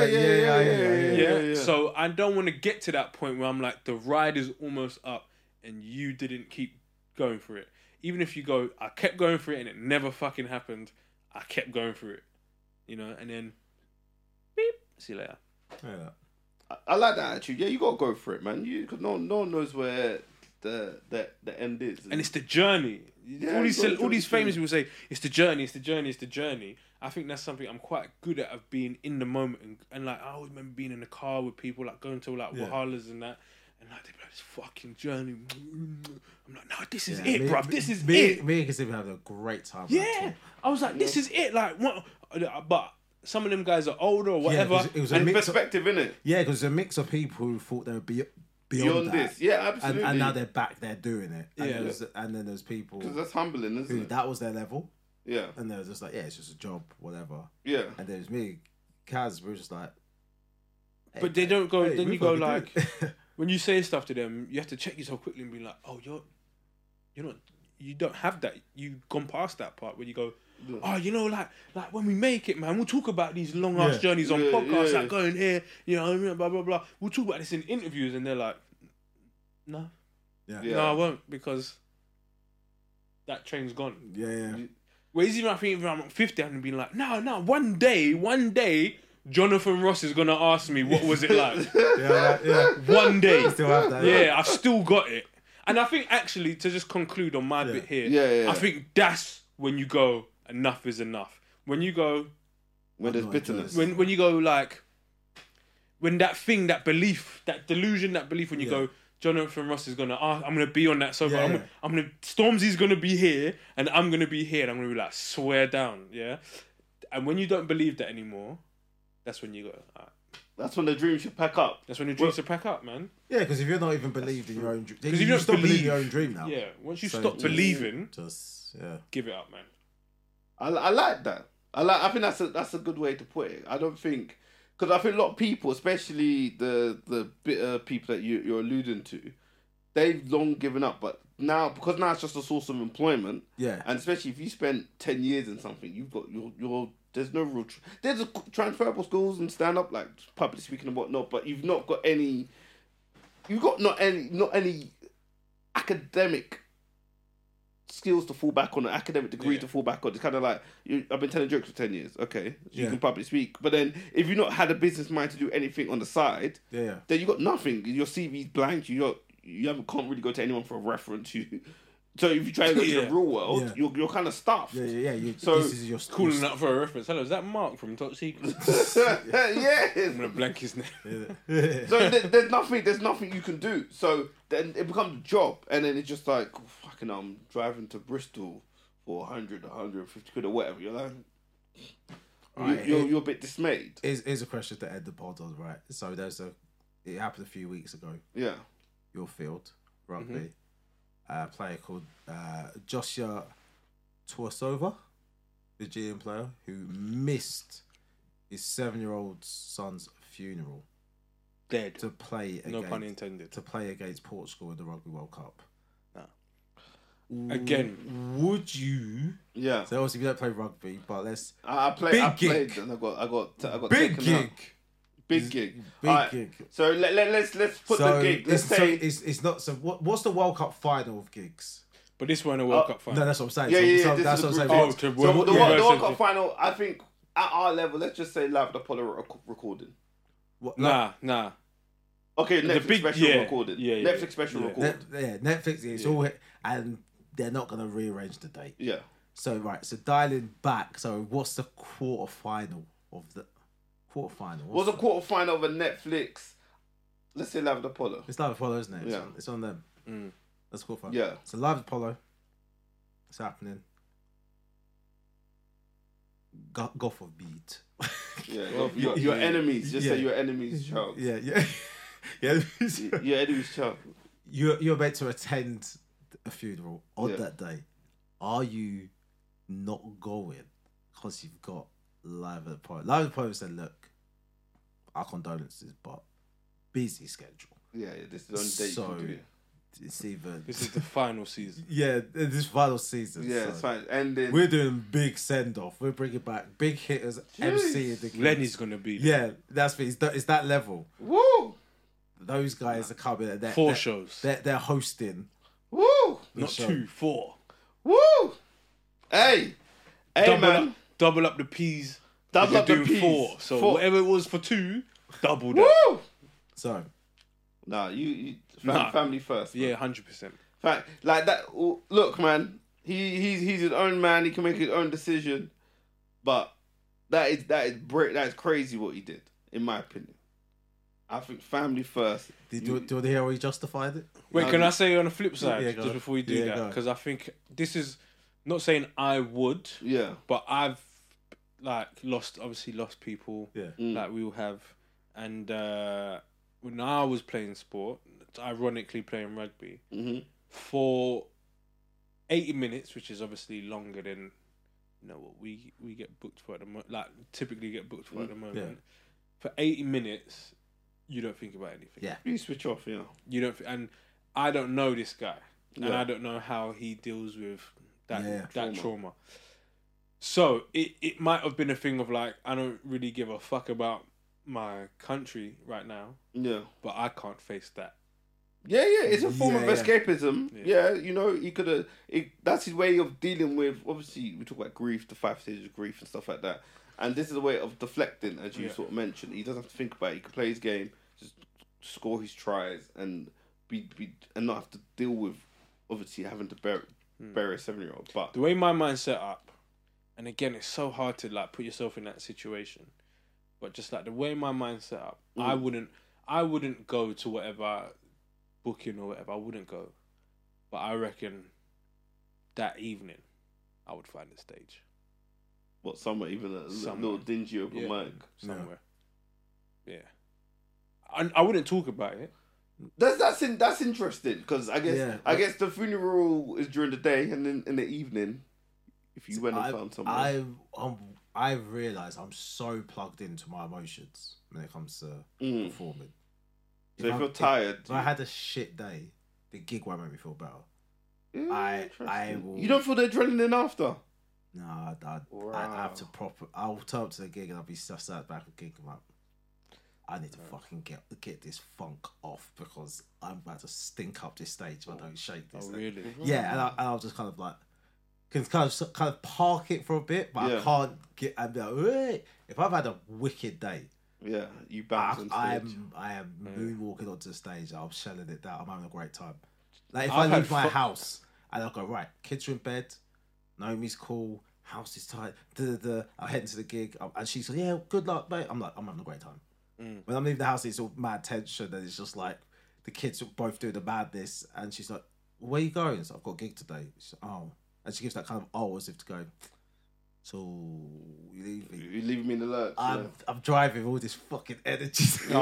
Yeah. So I don't want to get to that point where I'm like, the ride is almost up and you didn't keep going for it. Even if you go, I kept going for it and it never fucking happened. I kept going for it, you know, and then beep, see you later. Yeah. I like that attitude. Yeah, you gotta go for it, man. Because no one knows where the end is. And it's the journey. Yeah, all you gotta these do famous it. people say it's the journey, it's the journey, it's the journey. I think that's something I'm quite good at, of being in the moment, and like I always remember being in the car with people, like going to like Wahalas and that, and like they'd be like, this fucking journey. I'm like, no, this is it, bruv. This is it. Me and Kasim having a great time. Yeah, I was like, this is it. Like what? But some of them guys are older or whatever. It was a and mix perspective, innit? Yeah, because it's a mix of people who thought they would be beyond that. This. Yeah, absolutely. And now they're back there doing it. And, Yeah. and then there's people Because that's humbling, isn't who it? that was their level. Yeah. And they were just like, yeah, it's just a job, whatever. Yeah. And there's me, Kaz, we were just like... hey, But they don't go. hey, then we you go fucking like, good. when you say stuff to them, you have to check yourself quickly and be like, oh, you're not. You don't have that. You've gone past that part where you go, oh, you know, like when we make it, man, we'll talk about these long ass journeys on podcasts, like going here, you know, blah blah blah. We'll talk about this in interviews, and they're like, no, Yeah. Yeah. no, I won't, because that train's gone. Yeah. Whereas even I think if I'm 50, I'm gonna be like, no, one day, Jonathan Ross is gonna ask me what was it like. Yeah. One day. Still have that. Yeah, I've still got it. And I think actually, to just conclude on my bit here, Yeah. I think that's when you go, enough is enough. When you go, When there's bitterness. when you go like, when that thing, that belief, that delusion, that belief, when you go, Jonathan Ross is gonna, I'm gonna be on that sofa. Yeah, I'm gonna, Stormzy's gonna be here, and I'm gonna be here, and I'm gonna be like, swear down, yeah. And when you don't believe that anymore, that's when you go. All right. That's when the dream should pack up. That's when your dreams are pack up, man. Yeah, because if you're not even believed in your own dream... Because if you you stop don't believing in believe your own dream now. Yeah, once you So stop just- believing, Just, give it up, man. I like that. I think that's a good way to put it. I don't think, because I think a lot of people, especially the bitter people that you're alluding to, they've long given up. But now, because now it's just a source of employment, Yeah. and especially if you spent 10 years in something, you've got your there's no real there's a transferable skills and stand up, like public speaking and whatnot, but you've not got any not any academic skills to fall back on, an academic degree to fall back on. It's kind of like, I've been telling jokes for 10 years, okay, so you can publicly speak, but then if you've not had a business mind to do anything on the side, Yeah. then you got nothing. Your CV's blank. You can't really go to anyone for a reference. So if you try to go to Yeah. the real world, Yeah. you're kind of stuffed. Yeah. So, this is your Calling up for a reference. Hello, is that Mark from Top Secret? yeah. I'm gonna blank his name. So there's nothing you can do. So then it becomes a job, and then it's just like, oh, fucking, I'm driving to Bristol for 150 quid or whatever. You're like, Right, you're a bit dismayed. Here's a question to end the pod on, right? So it happened a few weeks ago. Yeah. Your field rugby, a player called Joshua Tuasova, the GM player who missed his 7-year-old son's funeral Dead. to play No pun against intended. to play against Portugal in the Rugby World Cup. Again. Would you? Yeah. So obviously we don't play rugby, but let's I Big played, gig. and I got big taken out. gig, Big gig. big Alright, gig. So let's put the gig. Let's say it's not. So what's the World Cup final of gigs? But this one a World Cup final. No, that's what I'm saying. Yeah, So this that's is what the I'm group saying. stage. Oh, to so World- the yeah. World Cup final. I think at our level, let's just say live the Apollo recording. What, Nah. Okay, Netflix big- special yeah, recording. yeah, Netflix special yeah. recording. Netflix. It's all, and they're not gonna rearrange the date. Yeah. So so dialing back. So what's the quarter final of the quarter final? What's the quarter final of a Netflix? Let's say live the Apollo. It's Live Apollo, isn't it? Yeah. It's on them. Mm. That's quarter final. Yeah. So Live Apollo. It's happening. Golf of beat. Yeah. Your enemies. Just say your enemies' child. Yeah. Yeah. Your enemies' child. You're meant to attend a funeral on Yeah. that day. Are you not going because you've got Live at the Apollo? Live at the Apollo said, look, our condolences, but busy schedule. Yeah, this is the only day you can do it. It's even This is the final season. this final season. Yeah, so it's fine. And then we're doing big send off. We're bringing back big hitters, MC in the game. Lenny's gonna be there. Yeah, that's me. It's that level. woo, Those guys are coming. And 4 shows. They're hosting. woo, Not show. 2, 4. woo. Hey, man. Double up the P's. Double You're up the doing P's. 4. So 4. whatever it was for 2, double that. Woo. So Nah, you Nah. family first. Man. Yeah, 100%. Fact, like that. Look, man. He's his own man. He can make his own decision. But that is crazy what he did, in my opinion. I think family first. do you want to hear how he justified it? Wait, can I say on the flip side, Yeah, go just on. before you do Yeah, that? go on. Because I think this is not saying I would, Yeah. but I've lost people Yeah. like we all have. And when I was playing sport, ironically playing rugby, Mm-hmm. for 80 minutes, which is obviously longer than what we get booked for at the moment, like typically get booked for at the moment. Yeah. For 80 minutes, you don't think about anything. Yeah. You switch off, yeah. You don't, and I don't know this guy, and Yeah. I don't know how he deals with that Yeah. trauma. So it might have been a thing of like, I don't really give a fuck about my country right now, Yeah. but I can't face that. Yeah, it's a form of Yeah. escapism. Yeah. Yeah, he could have. That's his way of dealing with. Obviously, we talk about grief, the 5 stages of grief and stuff like that. And this is a way of deflecting, as you Yeah. sort of mentioned. He doesn't have to think about it. He can play his game, just score his tries, and be and not have to deal with obviously having to bury a 7-year-old. But The way my mind's set up, and again, it's so hard to like put yourself in that situation. But just like the way my mind's set up, I wouldn't go to whatever booking or whatever. I wouldn't go. But I reckon that evening, I would find a stage what, somewhere even a Somewhere. little dingy open mic. somewhere. Yeah. I wouldn't talk about it. That's interesting because I guess Yeah. the funeral is during the day, and then in the evening, if you went and found someone. I've realised I'm so plugged into my emotions when it comes to performing. So if you're tired, if I had a shit day, the gig won't make me feel better. yeah, I interesting. will. You don't feel the adrenaline after. No, I have Wow. to I'll turn up to the gig and I'll be sat back at the gig. I'm like, I need to fucking get this funk off because I'm about to stink up this stage if I don't shake this. Oh, thing. really? Yeah, and I'll just kind of like can kind of park it for a bit, but Yeah. I can't get. I'm like, "Wait." If I've had a wicked day, Yeah, you bounce on I stage. am moonwalking onto the stage. I'm shelling it down. I'm having a great time. Like if I've I had leave my house And I'll go, right, kids are in bed, Naomi's cool, house is tight, I'll head into the gig, and she's like, yeah, good luck, mate. I'm like, I'm having a great time. When I'm leaving the house, it's all mad tension, and it's just like, the kids are both doing the madness, and she's like, where you going? So I've got a gig today. She's like, oh. And she gives that kind of as if to go, so you leave me. You leave me in the lurch. I'm driving with all this fucking energy.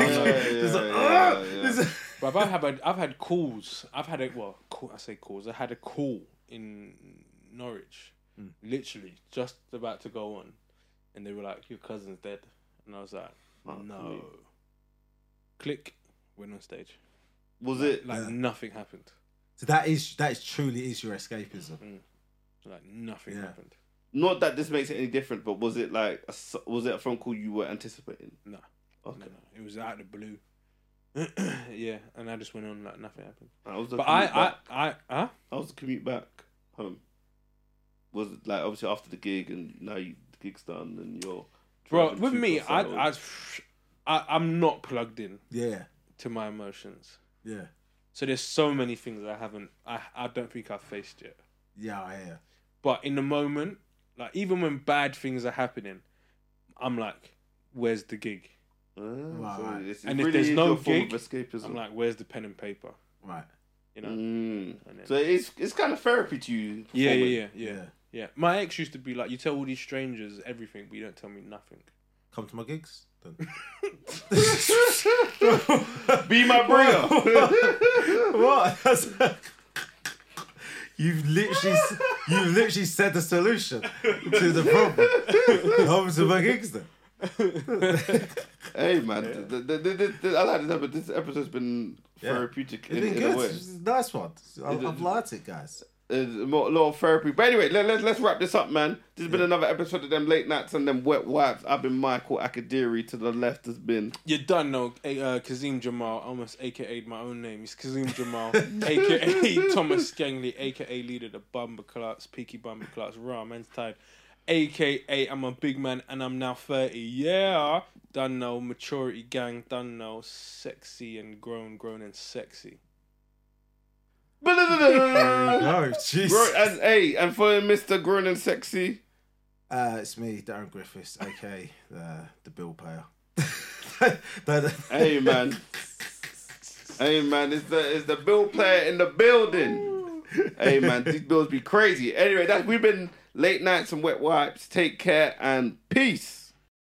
But I've had calls. I say calls. I had a call in Norwich, literally just about to go on, and they were like, "Your cousin's dead," and I was like, "No." Click. Went on stage. Was it like nothing happened? So that is truly your escapism. Like nothing happened. Not that this makes it any different, but was it like was it a phone call you were anticipating? No. Okay. No. It was out of the blue. Yeah, and I just went on like nothing happened. How was the commute back home? Was it like obviously after the gig and now the gig's done and you're with me, I'm not plugged in. Yeah. To my emotions. Yeah. So there's so many things I don't think I've faced yet. Yeah, I hear. But in the moment, like even when bad things are happening, I'm like, where's the gig? Right. And if there's no gig, escapism. I'm like, where's the pen and paper? Right. You know. So it's kind of therapy to you. Yeah. My ex used to be like, you tell all these strangers everything, but you don't tell me nothing. Come to my gigs. Then. Be my bringer. What? You've literally said the solution to the problem. Come to my gigs then. Hey man, I like this episode. This episode's been therapeutic in a way. It's a nice one. I've liked it, guys. A lot of therapy. But anyway, let's wrap this up, man. This has been another episode of them late nights and them wet wipes. I've been Michael Akadiri. To the left has been... You done know, Kazim Jamal, almost a.k.a. my own name. He's Kazim Jamal, a.k.a. Thomas Skengley, a.k.a. leader of the Bumper Clocks, Peaky Bumper Clocks, Raw Men's Tide, a.k.a. I'm a big man and I'm now 30. Yeah. Done know, maturity gang, done know, sexy and grown and sexy. No, jeez. And for Mr. Grown and Sexy, it's me, Darren Griffiths, aka the bill payer. Hey man, it's the bill player in the building. Hey man, these bills be crazy. Anyway, we've been late nights and wet wipes. Take care and peace.